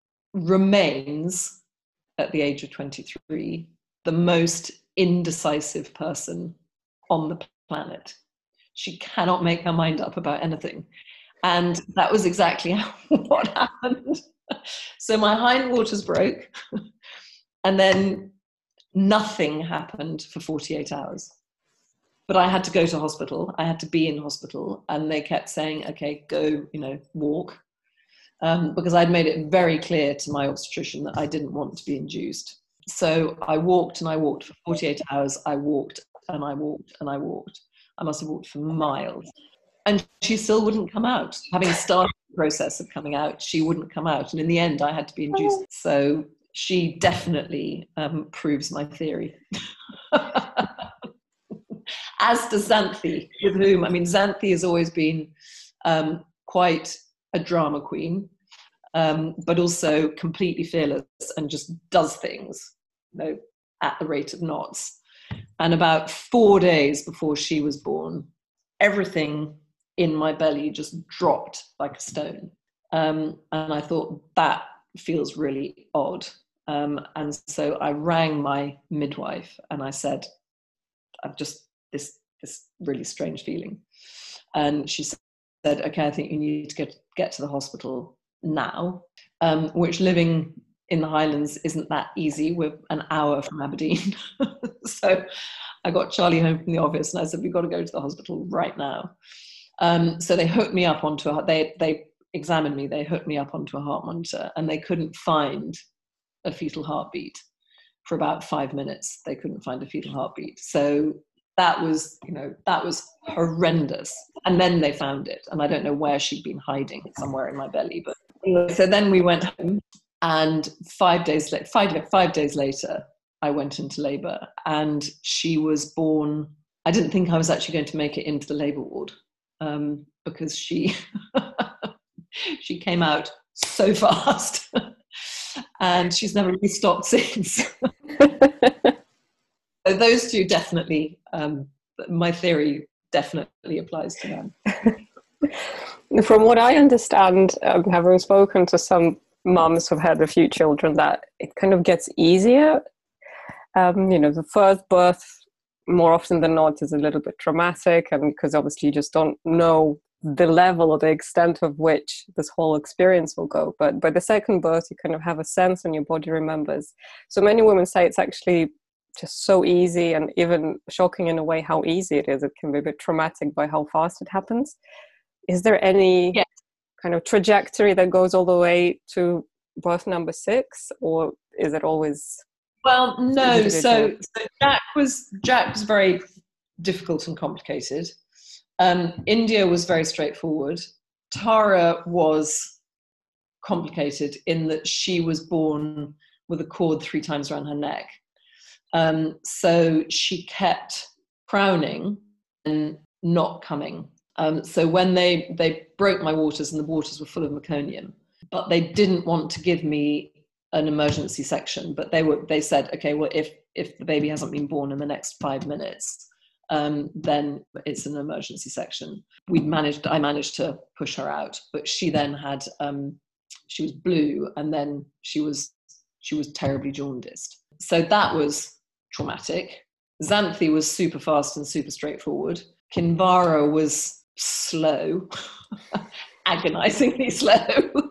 remains, at the age of twenty-three, the most indecisive person on the planet. She cannot make her mind up about anything. And that was exactly what happened. So my hindwaters broke, and then nothing happened for forty-eight hours. But I had to go to hospital. I had to be in hospital, and they kept saying, okay, go, you know, walk. Um, because I'd made it very clear to my obstetrician that I didn't want to be induced. So I walked and I walked for forty-eight hours. I walked and I walked and I walked. I must have walked for miles. And she still wouldn't come out. Having started the process of coming out, she wouldn't come out. And in the end, I had to be induced. So she definitely um, proves my theory. As does Xanthi, with whom, I mean, Xanthi has always been um, quite a drama queen, um, but also completely fearless and just does things, you know, at the rate of knots. And about four days before she was born, everything in my belly just dropped like a stone. Um, and I thought, that feels really odd. Um, and so I rang my midwife and I said, I've just, this, this really strange feeling. And she said, okay, I think you need to get, get to the hospital now, um, which living in the Highlands isn't that easy. We're an hour from Aberdeen. So I got Charlie home from the office and I said, we've got to go to the hospital right now. Um, so they hooked me up onto a, they, they examined me, they hooked me up onto a heart monitor, and they couldn't find a fetal heartbeat for about five minutes. They couldn't find a fetal heartbeat. So that was, you know, that was horrendous. And then they found it. And I don't know where she'd been hiding, somewhere in my belly. But anyway, so then we went home, and five days later, five, five days later, I went into labor, and she was born. I didn't think I was actually going to make it into the labor ward, um, because she, she came out so fast. And she's never really stopped since. So those two definitely, um, my theory definitely applies to them. From what I understand, um, having spoken to some mums who've had a few children, that it kind of gets easier. Um, you know, the first birth, more often than not, is a little bit traumatic, and because obviously you just don't know the level or the extent of which this whole experience will go. But by the second birth, you kind of have a sense and your body remembers. So many women say it's actually just so easy, and even shocking in a way how easy it is. It can be a bit traumatic by how fast it happens. Is there any yes. kind of trajectory that goes all the way to birth number six, or is it always... Well, no. So, so Jack was Jack was very difficult and complicated. Um, India was very straightforward. Tara was complicated in that she was born with a cord three times around her neck. Um, so she kept crowning and not coming. Um, so when they, they broke my waters, and the waters were full of meconium, but they didn't want to give me an emergency section, but they were, they said, okay, well, if, if the baby hasn't been born in the next five minutes, um, then it's an emergency section. We managed, I managed to push her out, but she then had, um, she was blue, and then she was, she was terribly jaundiced. So that was traumatic. Xanthi was super fast and super straightforward. Kinvara was slow, agonizingly slow.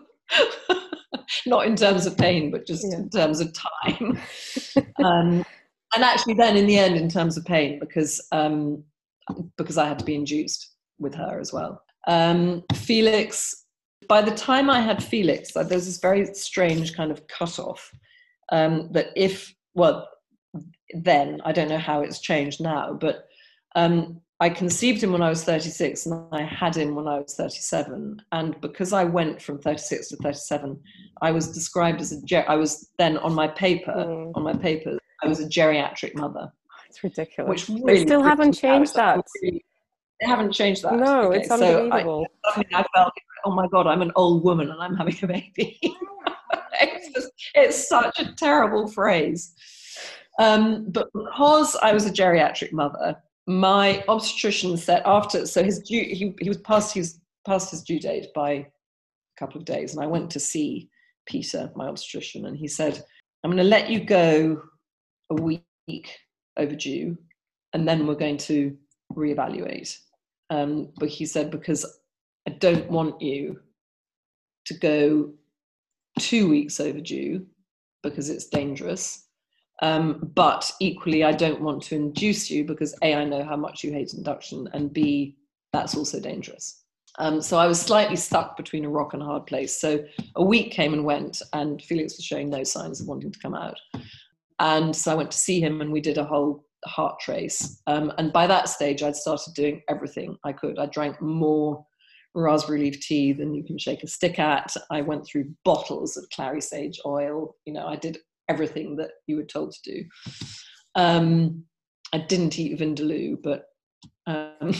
Not in terms of pain, but just yeah. in terms of time. um, and actually then in the end, in terms of pain, because um, because I had to be induced with her as well. Um, Felix, by the time I had Felix, there's this very strange kind of cutoff um, that if, well, then, I don't know how it's changed now, but um, I conceived him when I was thirty-six, and I had him when I was thirty-seven. And because I went from thirty-six to thirty-seven, I was described as a, ger- I was then on my paper, mm. on my paper, I was a geriatric mother. It's ridiculous. Which really they still haven't changed that. Really, they haven't changed that. No, okay, it's unbelievable. So I, I felt, oh my God, I'm an old woman and I'm having a baby. it's, just, it's such a terrible phrase. Um, but because I was a geriatric mother, my obstetrician said after, so his due, he, he was past his, past his due date by a couple of days, and I went to see Peter, my obstetrician, and he said, I'm going to let you go a week overdue, and then we're going to reevaluate. Um, but he said, because I don't want you to go two weeks overdue because it's dangerous. Um, but equally, I don't want to induce you because A, I know how much you hate induction, and B, that's also dangerous. Um, so I was slightly stuck between a rock and a hard place. So a week came and went, and Felix was showing no signs of wanting to come out. And so I went to see him, and we did a whole heart trace. Um, and by that stage, I'd started doing everything I could. I drank more raspberry leaf tea than you can shake a stick at. I went through bottles of clary sage oil. You know, I did everything that you were told to do. Um, I didn't eat vindaloo, but um,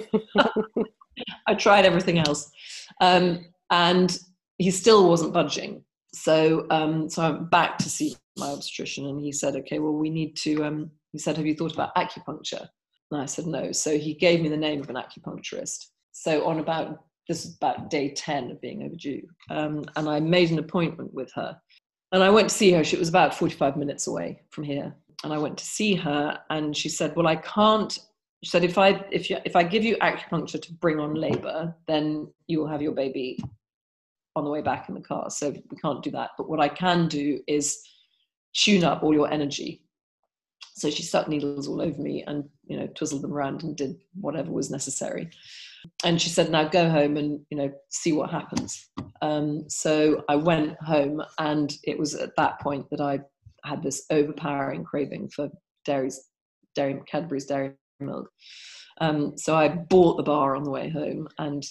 I tried everything else. Um, and he still wasn't budging. So, um, so I went back to see my obstetrician, and he said, okay, well, we need to, um, he said, have you thought about acupuncture? And I said, no. So he gave me the name of an acupuncturist. So on about, this is about day ten of being overdue. Um, and I made an appointment with her. And I went to see her. She was about forty-five minutes away from here. And I went to see her, and she said, well, I can't, she said, if I, if you, if I give you acupuncture to bring on labor, then you will have your baby on the way back in the car. So we can't do that. But what I can do is tune up all your energy. So she stuck needles all over me and, you know, twizzled them around and did whatever was necessary. And she said, now go home and, you know, see what happens. Um, so I went home, and it was at that point that I had this overpowering craving for dairy's, dairy, Cadbury's dairy milk. Um, so I bought the bar on the way home and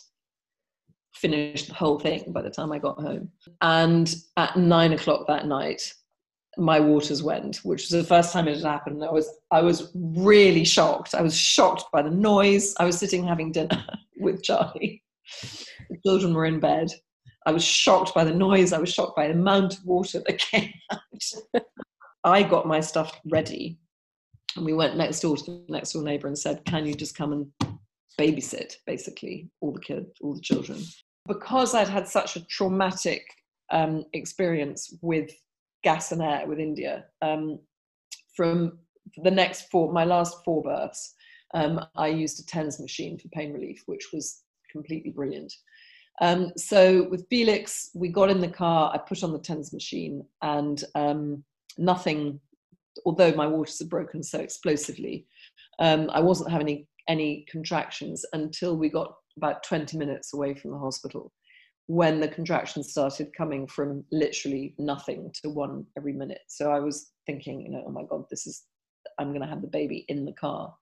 finished the whole thing by the time I got home. And at nine o'clock that night, my waters went, which was the first time it had happened. I was, I was really shocked. I was shocked by the noise. I was sitting having dinner with Charlie. The children were in bed. I was shocked by the noise. I was shocked by the amount of water that came out. I got my stuff ready, and we went next door to the next door neighbour and said, can you just come and babysit, basically, all the kids, all the children. Because I'd had such a traumatic um, experience with gas and air with India, um, from the next four, my last four births, um, I used a TENS machine for pain relief, which was completely brilliant. Um, so with Felix, we got in the car, I put on the TENS machine, and um, nothing, although my waters had broken so explosively, um, I wasn't having any, any contractions until we got about twenty minutes away from the hospital, when the contractions started coming from literally nothing to one every minute. So I was thinking, you know, oh my God, this is, I'm going to have the baby in the car.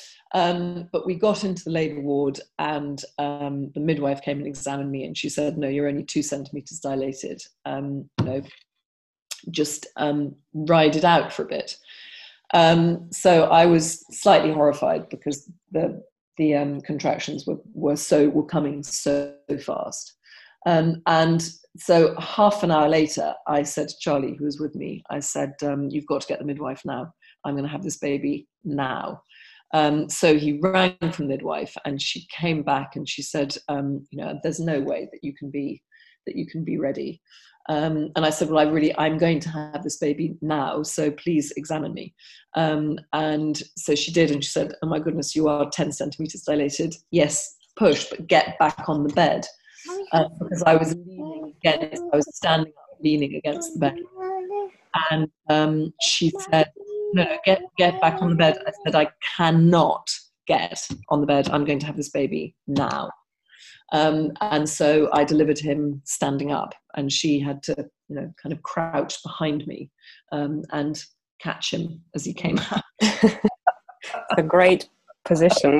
Um, but we got into the labour ward, and um, the midwife came and examined me, and she said, no, you're only two centimetres dilated. Um, you know, just um, ride it out for a bit. Um, so I was slightly horrified, because the the um, contractions were, were so were coming so fast. Um, and so half an hour later, I said to Charlie, who was with me, I said, um, you've got to get the midwife now. I'm going to have this baby now. Um, so he rang from the midwife, and she came back and she said, um, you know, there's no way that you can be, that you can be ready. Um, and I said, well, I really, I'm going to have this baby now, so please examine me. Um, and so she did, and she said, oh my goodness, you are ten centimeters dilated. Yes, push, but get back on the bed. Uh, because I was leaning against, I was standing up, leaning against the bed. And um, she said, no, no, get, get back on the bed. I said, I cannot get on the bed. I'm going to have this baby now. Um, and so I delivered him standing up, and she had to, you know, kind of crouch behind me um, and catch him as he came out. A great position.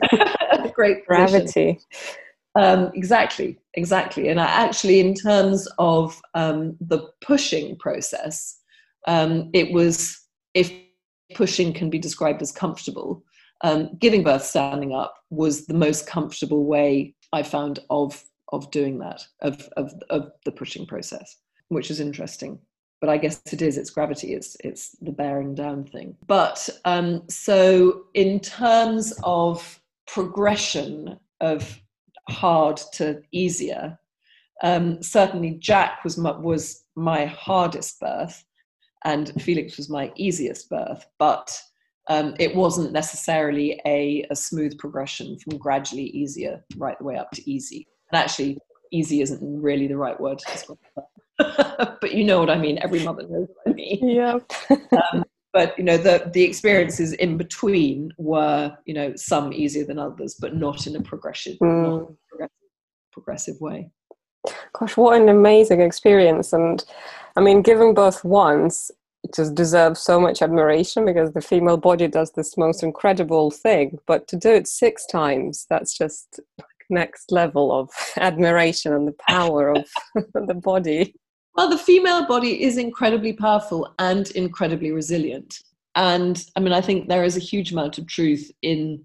A great gravity. Position. Um, exactly, exactly. And I actually, in terms of um, the pushing process, um, it was, if pushing can be described as comfortable, um, giving birth standing up was the most comfortable way I found of of doing that, of, of of the pushing process, which is interesting. But I guess it is, it's gravity, it's it's the bearing down thing. But um, so in terms of progression of hard to easier, um, certainly Jack was my, was my hardest birth, and Felix was my easiest birth, but um, it wasn't necessarily a, a smooth progression from gradually easier right the way up to easy. And actually, easy isn't really the right word to describe that. But you know what I mean. Every mother knows what I mean. Yeah. um, but you know, the the experiences in between were, you know, some easier than others, but not in a progressive, mm. not in a progressive, progressive way. Gosh, what an amazing experience! And I mean, giving birth once, it just deserves so much admiration, because the female body does this most incredible thing. But to do it six times, that's just next level of admiration and the power of the body. Well, the female body is incredibly powerful and incredibly resilient. And I mean, I think there is a huge amount of truth in,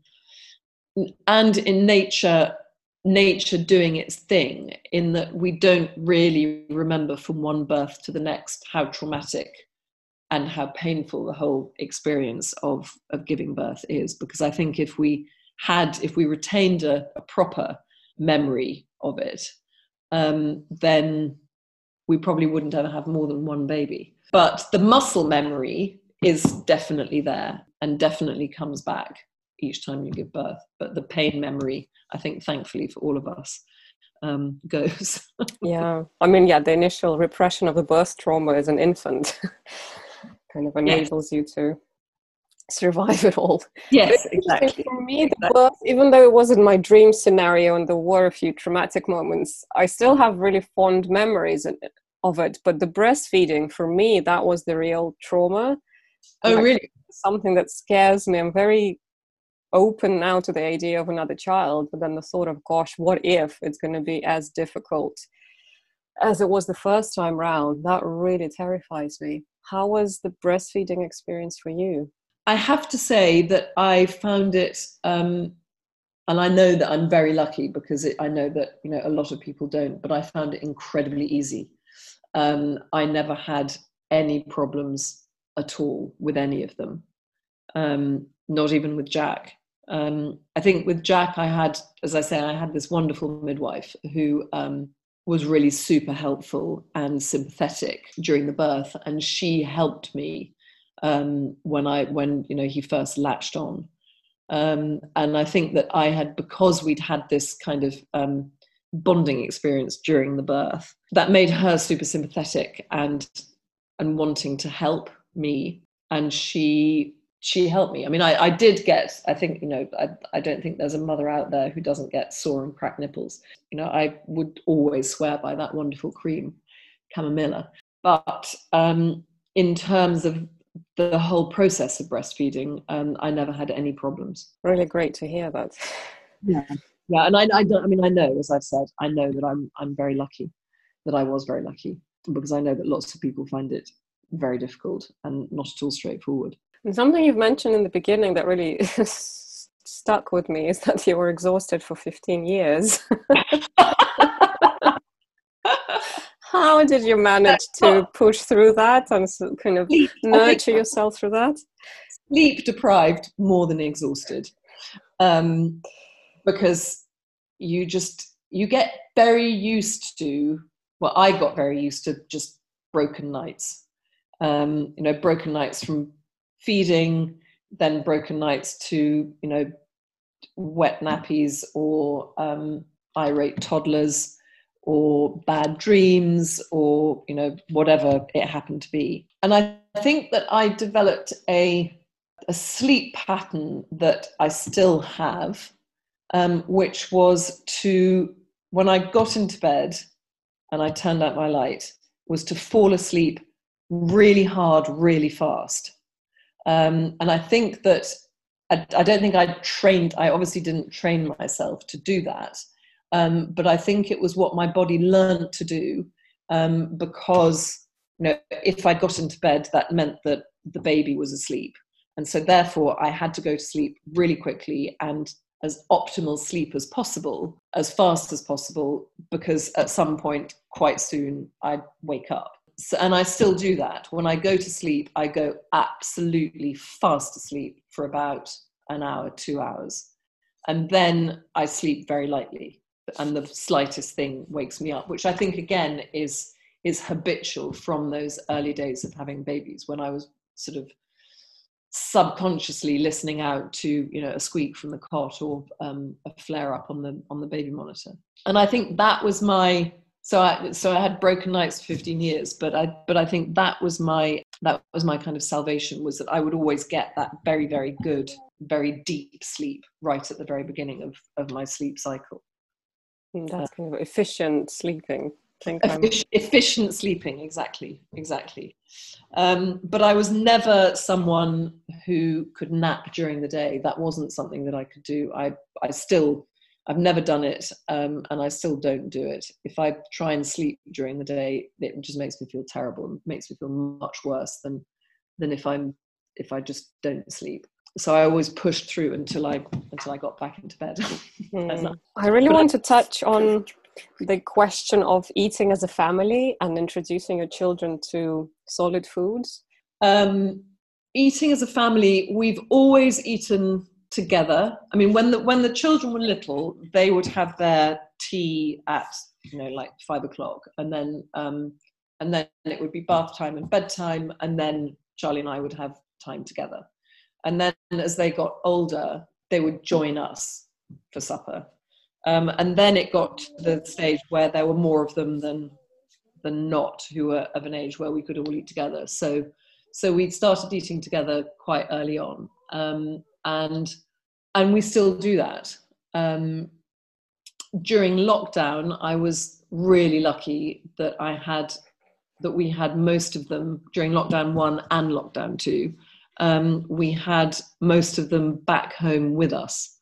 and in nature, nature doing its thing, in that we don't really remember from one birth to the next how traumatic and how painful the whole experience of, of giving birth is. Because I think if we had, if we retained a, a proper memory of it, um, then we probably wouldn't ever have more than one baby. But the muscle memory is definitely there and definitely comes back each time you give birth. But the pain memory, I think, thankfully for all of us, um, goes. Yeah. I mean, yeah, the initial repression of the birth trauma as an infant kind of enables yes. you to survive it all. Yes, exactly. For me, the birth, even though it wasn't my dream scenario and there were a few traumatic moments, I still have really fond memories of it. But the breastfeeding, for me, that was the real trauma. Oh, really? Something that scares me. I'm very open now to the idea of another child, but then the thought of, gosh, what if it's going to be as difficult as it was the first time round, that really terrifies me. How was the breastfeeding experience for you? I have to say that I found it, um, and I know that I'm very lucky because it, I know that, you know, a lot of people don't, but I found it incredibly easy. Um, I never had any problems at all with any of them, um, not even with Jack. Um, I think with Jack, I had, as I say, I had this wonderful midwife who um, was really super helpful and sympathetic during the birth, and she helped me um, when I, when you know, he first latched on. Um, and I think that I had, because we'd had this kind of um, bonding experience during the birth, that made her super sympathetic and and wanting to help me, and she. She helped me. I mean, I, I did get, I think, you know, I, I don't think there's a mother out there who doesn't get sore and cracked nipples. You know, I would always swear by that wonderful cream, Camomilla. But um, in terms of the whole process of breastfeeding, um, I never had any problems. Really great to hear that. Yeah. Yeah. And I, I don't, I mean, I know, as I've said, I know that I'm, I'm very lucky, that I was very lucky, because I know that lots of people find it very difficult and not at all straightforward. And something you've mentioned in the beginning that really stuck with me is that you were exhausted for fifteen years. How did you manage to push through that and kind of Sleep. nurture yourself through that? Sleep deprived more than exhausted, um, because you just, you get very used to, well, I got very used to just broken nights. Um, you know, broken nights from feeding, then broken nights to, you know, wet nappies or um, irate toddlers or bad dreams or, you know, whatever it happened to be. And I think that I developed a, a sleep pattern that I still have, um, which was to, when I got into bed and I turned out my light, was to fall asleep really hard, really fast. Um, and I think that, I, I don't think I trained, I obviously didn't train myself to do that, um, but I think it was what my body learned to do, um, because, you know, if I got into bed, that meant that the baby was asleep. And so therefore I had to go to sleep really quickly and as optimal sleep as possible, as fast as possible, because at some point quite soon I'd wake up. So, and I still do that. When I go to sleep, I go absolutely fast asleep for about an hour, two hours. And then I sleep very lightly. And the slightest thing wakes me up, which I think, again, is, is habitual from those early days of having babies, when I was sort of subconsciously listening out to, you know, a squeak from the cot or um, a flare up on the, on the baby monitor. And I think that was my... So I, so I had broken nights for fifteen years, but I, but I think that was my, that was my kind of salvation, was that I would always get that very, very good, very deep sleep right at the very beginning of, of my sleep cycle. And that's kind of efficient sleeping. I think Effic- efficient sleeping, exactly, exactly. Um, but I was never someone who could nap during the day. That wasn't something that I could do. I, I still... I've never done it, um, and I still don't do it. If I try and sleep during the day, it just makes me feel terrible and makes me feel much worse than than if I'm if I just don't sleep. So I always pushed through until I until I got back into bed. Mm. I really want to touch on the question of eating as a family and introducing your children to solid foods. Um, eating as a family, we've always eaten together. I mean, when the when the children were little, they would have their tea at, you know, like five o'clock, and then um, and then it would be bath time and bedtime, and then Charlie and I would have time together. And then as they got older, they would join us for supper. Um, and then it got to the stage where there were more of them than than not who were of an age where we could all eat together. So so we'd started eating together quite early on. um, and and we still do that. Um, during lockdown, I was really lucky that I had that we had most of them during lockdown one and lockdown two. Um, we had most of them back home with us,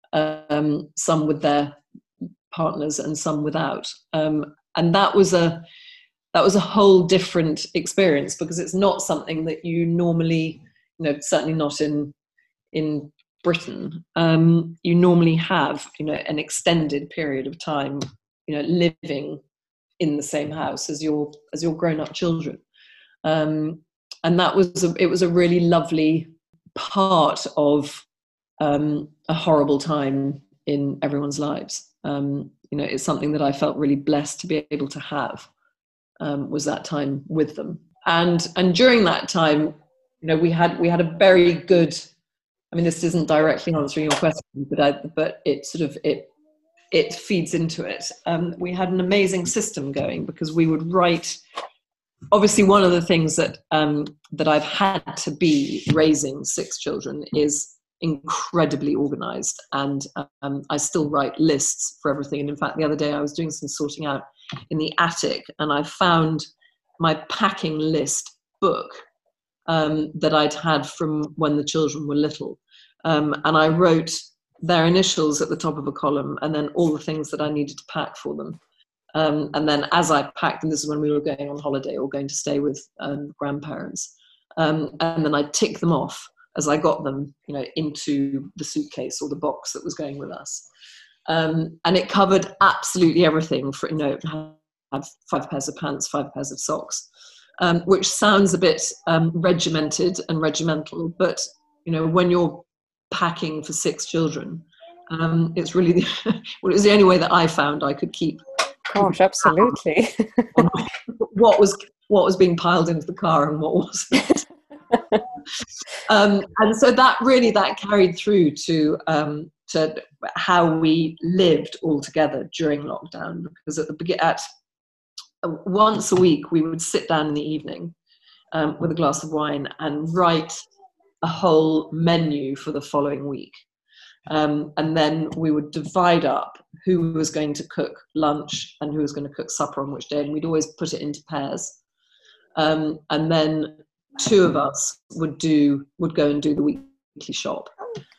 um, some with their partners and some without, um, and that was a that was a whole different experience, because it's not something that you normally, you know, certainly not in in Britain, um, you normally have, you know, an extended period of time, you know, living in the same house as your as your grown-up children, um, and that was a, it was a really lovely part of um, a horrible time in everyone's lives. Um, you know, it's something that I felt really blessed to be able to have. Um, was that time with them, and and during that time, you know, we had we had a very good. I mean, this isn't directly answering your question, but I, but it sort of it it feeds into it. Um, we had an amazing system going, because we would write. Obviously, one of the things that um, that I've had to be raising six children is incredibly organised, and um, I still write lists for everything. And in fact, the other day I was doing some sorting out in the attic, and I found my packing list book um, that I'd had from when the children were little, um, and I wrote their initials at the top of a column, and then all the things that I needed to pack for them. Um, and then as I packed them, this is when we were going on holiday or going to stay with um, grandparents, um, and then I'd tick them off as I got them, you know, into the suitcase or the box that was going with us. Um, and it covered absolutely everything. For, you know, have five pairs of pants, five pairs of socks, um, which sounds a bit um, regimented and regimental, but you know, when you're packing for six children, um, it's really the, well, it was the only way that I found I could keep. Gosh, absolutely. what was what was being piled into the car and what wasn't. um, and so that really that carried through to um, to how we lived all together during lockdown, because at the begin at once a week we would sit down in the evening um, with a glass of wine and write a whole menu for the following week, um, and then we would divide up who was going to cook lunch and who was going to cook supper on which day, and we'd always put it into pairs, um, and then two of us would do would go and do the weekly shop.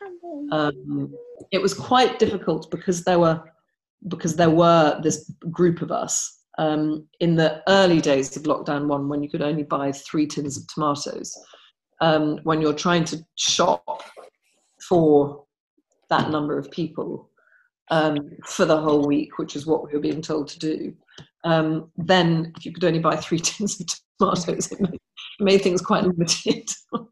Um, it was quite difficult because there were because there were this group of us um, in the early days of lockdown one, when you could only buy three tins of tomatoes. Um, when you're trying to shop for that number of people um, for the whole week, which is what we were being told to do, um, then if you could only buy three tins of tomatoes, it made, made things quite limited.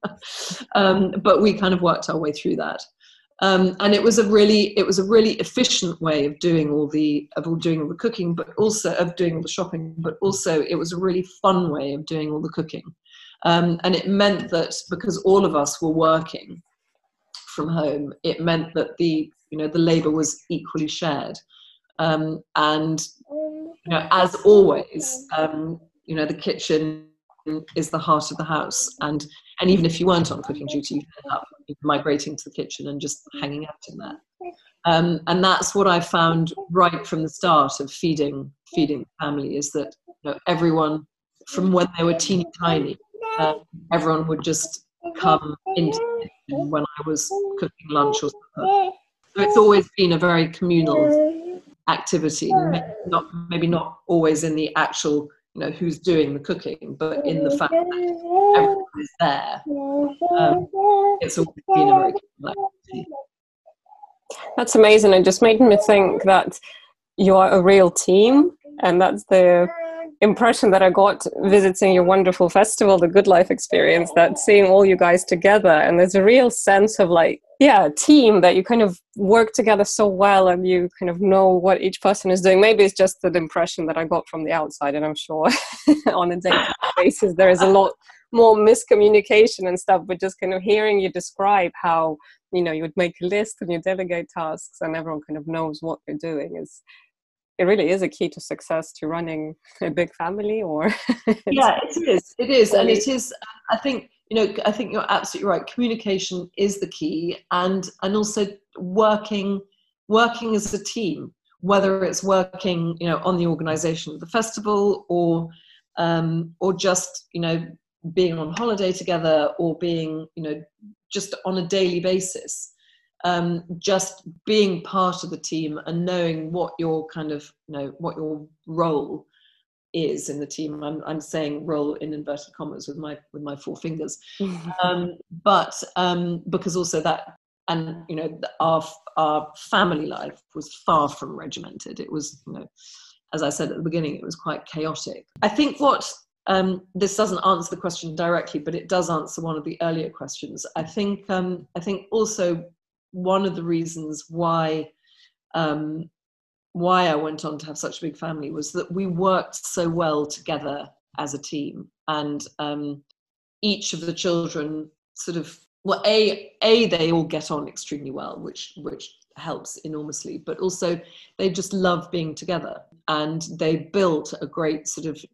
um, but we kind of worked our way through that. Um, and it was a really, it was a really efficient way of doing all the, of all doing all the cooking, but also of doing all the shopping, but also it was a really fun way of doing all the cooking. Um, and it meant that because all of us were working from home, it meant that the, you know, the labour was equally shared. Um, and, you know, as always, um, you know, the kitchen is the heart of the house. And, and even if you weren't on cooking duty, you ended up migrating to the kitchen and just hanging out in there. Um, and that's what I found right from the start of feeding, feeding the family, is that, you know, everyone from when they were teeny tiny, uh, everyone would just come into the kitchen when I was cooking lunch or supper. So it's always been a very communal activity, maybe not, maybe not always in the actual, you know, who's doing the cooking, but in the fact that everyone is there. Um, it's always been a very communal activity. That's amazing. It just made me think that you are a real team, and that's the impression that I got visiting your wonderful festival, the Good Life Experience, that seeing all you guys together, and there's a real sense of like, yeah, team, that you kind of work together so well and you kind of know what each person is doing. Maybe it's just the impression that I got from the outside, and I'm sure on a day-to-day basis there is a lot more miscommunication and stuff, but just kind of hearing you describe how, you know, you would make a list and you delegate tasks and everyone kind of knows what you're doing is, it really is a key to success to running a big family. Or yeah, it is, it is. And it is, I think, you know, I think you're absolutely right. Communication is the key, and and also working working as a team, whether it's working, you know, on the organisation of the festival, or um, or just, you know, being on holiday together, or being, you know, just on a daily basis. Um, just being part of the team and knowing what your kind of, you know, what your role is in the team. I'm, I'm saying role in inverted commas with my with my four fingers, um, but um, because also that, and you know, our our family life was far from regimented. It was, you know, as I said at the beginning, it was quite chaotic. I think what um, this doesn't answer the question directly, but it does answer one of the earlier questions. I think um, I think also one of the reasons why um, why I went on to have such a big family was that we worked so well together as a team, and um, each of the children sort of, well, a a they all get on extremely well, which which helps enormously, but also they just love being together, and they built a great sort of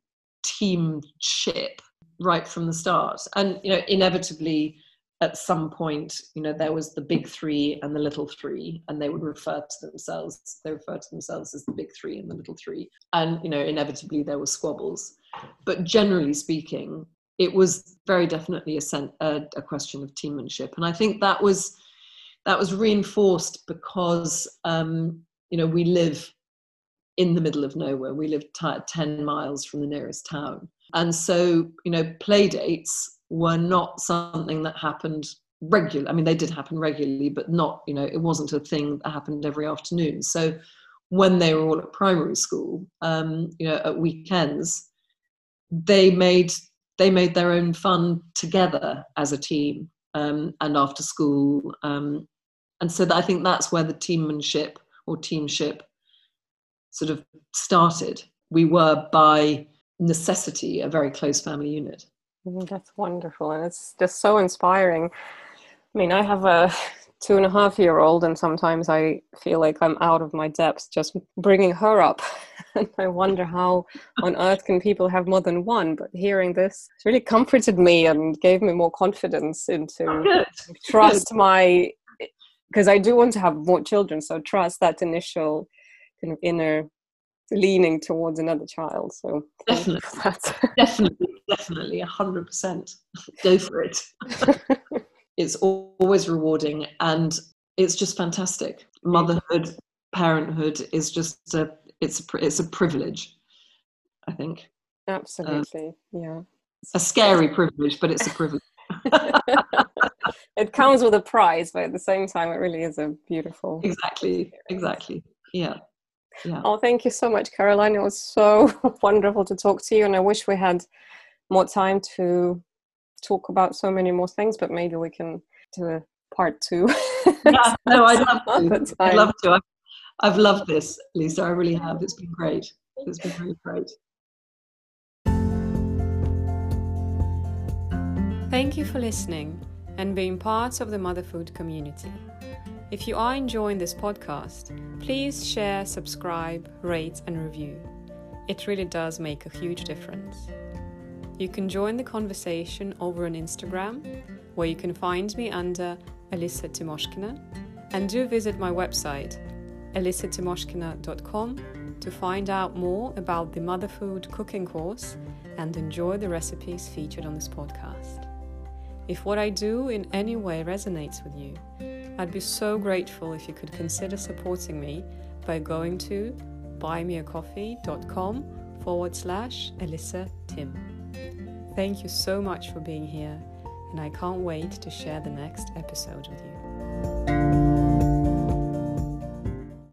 teamship right from the start. And you know, inevitably at some point, you know, there was the big three and the little three, and they would refer to themselves, they refer to themselves as the big three and the little three. And, you know, inevitably there were squabbles. But generally speaking, it was very definitely a, sen- a, a question of teammanship. And I think that was, that was reinforced because, um, you know, we live in the middle of nowhere. We live t- ten miles from the nearest town. And so, you know, play dates were not something that happened regularly. I mean, they did happen regularly, but not, you know, it wasn't a thing that happened every afternoon. So when they were all at primary school, um, you know, at weekends, they made they made their own fun together as a team, um, and after school. Um, and so that, I think that's where the teammanship or teamship sort of started. We were by necessity a very close family unit. That's wonderful, and it's just so inspiring. I mean, I have a two and a half year old, and sometimes I feel like I'm out of my depth just bringing her up. And I wonder how on earth can people have more than one. But hearing this really comforted me and gave me more confidence into Good. trust Good. my, because I do want to have more children. So trust that initial kind of inner leaning towards another child. So definitely, that. definitely, definitely, a hundred percent. Go for it. It's always rewarding, and it's just fantastic. Motherhood, parenthood is just a it's a it's a privilege, I think. Absolutely, uh, yeah. A scary privilege, but it's a privilege. It comes with a price, but at the same time, it really is a beautiful. Exactly. Experience. Exactly. Yeah. Yeah. Oh, thank you so much, Caroline. It was so wonderful to talk to you, and I wish we had more time to talk about so many more things, but maybe we can do a part two. Yeah, no, I'd love to. I'd love to. I've, I've loved this, Lisa. I really have. It's been great. It's been really great. Thank you for listening and being part of the Motherfood community. If you are enjoying this podcast, please share, subscribe, rate and review. It really does make a huge difference. You can join the conversation over on Instagram, where you can find me under Elisa Timoshkina, and do visit my website elisa timoshkina dot com to find out more about the Motherfood cooking course and enjoy the recipes featured on this podcast. If what I do in any way resonates with you, I'd be so grateful if you could consider supporting me by going to buymeacoffee.com forward slash Elisa Tim. Thank you so much for being here, and I can't wait to share the next episode with you.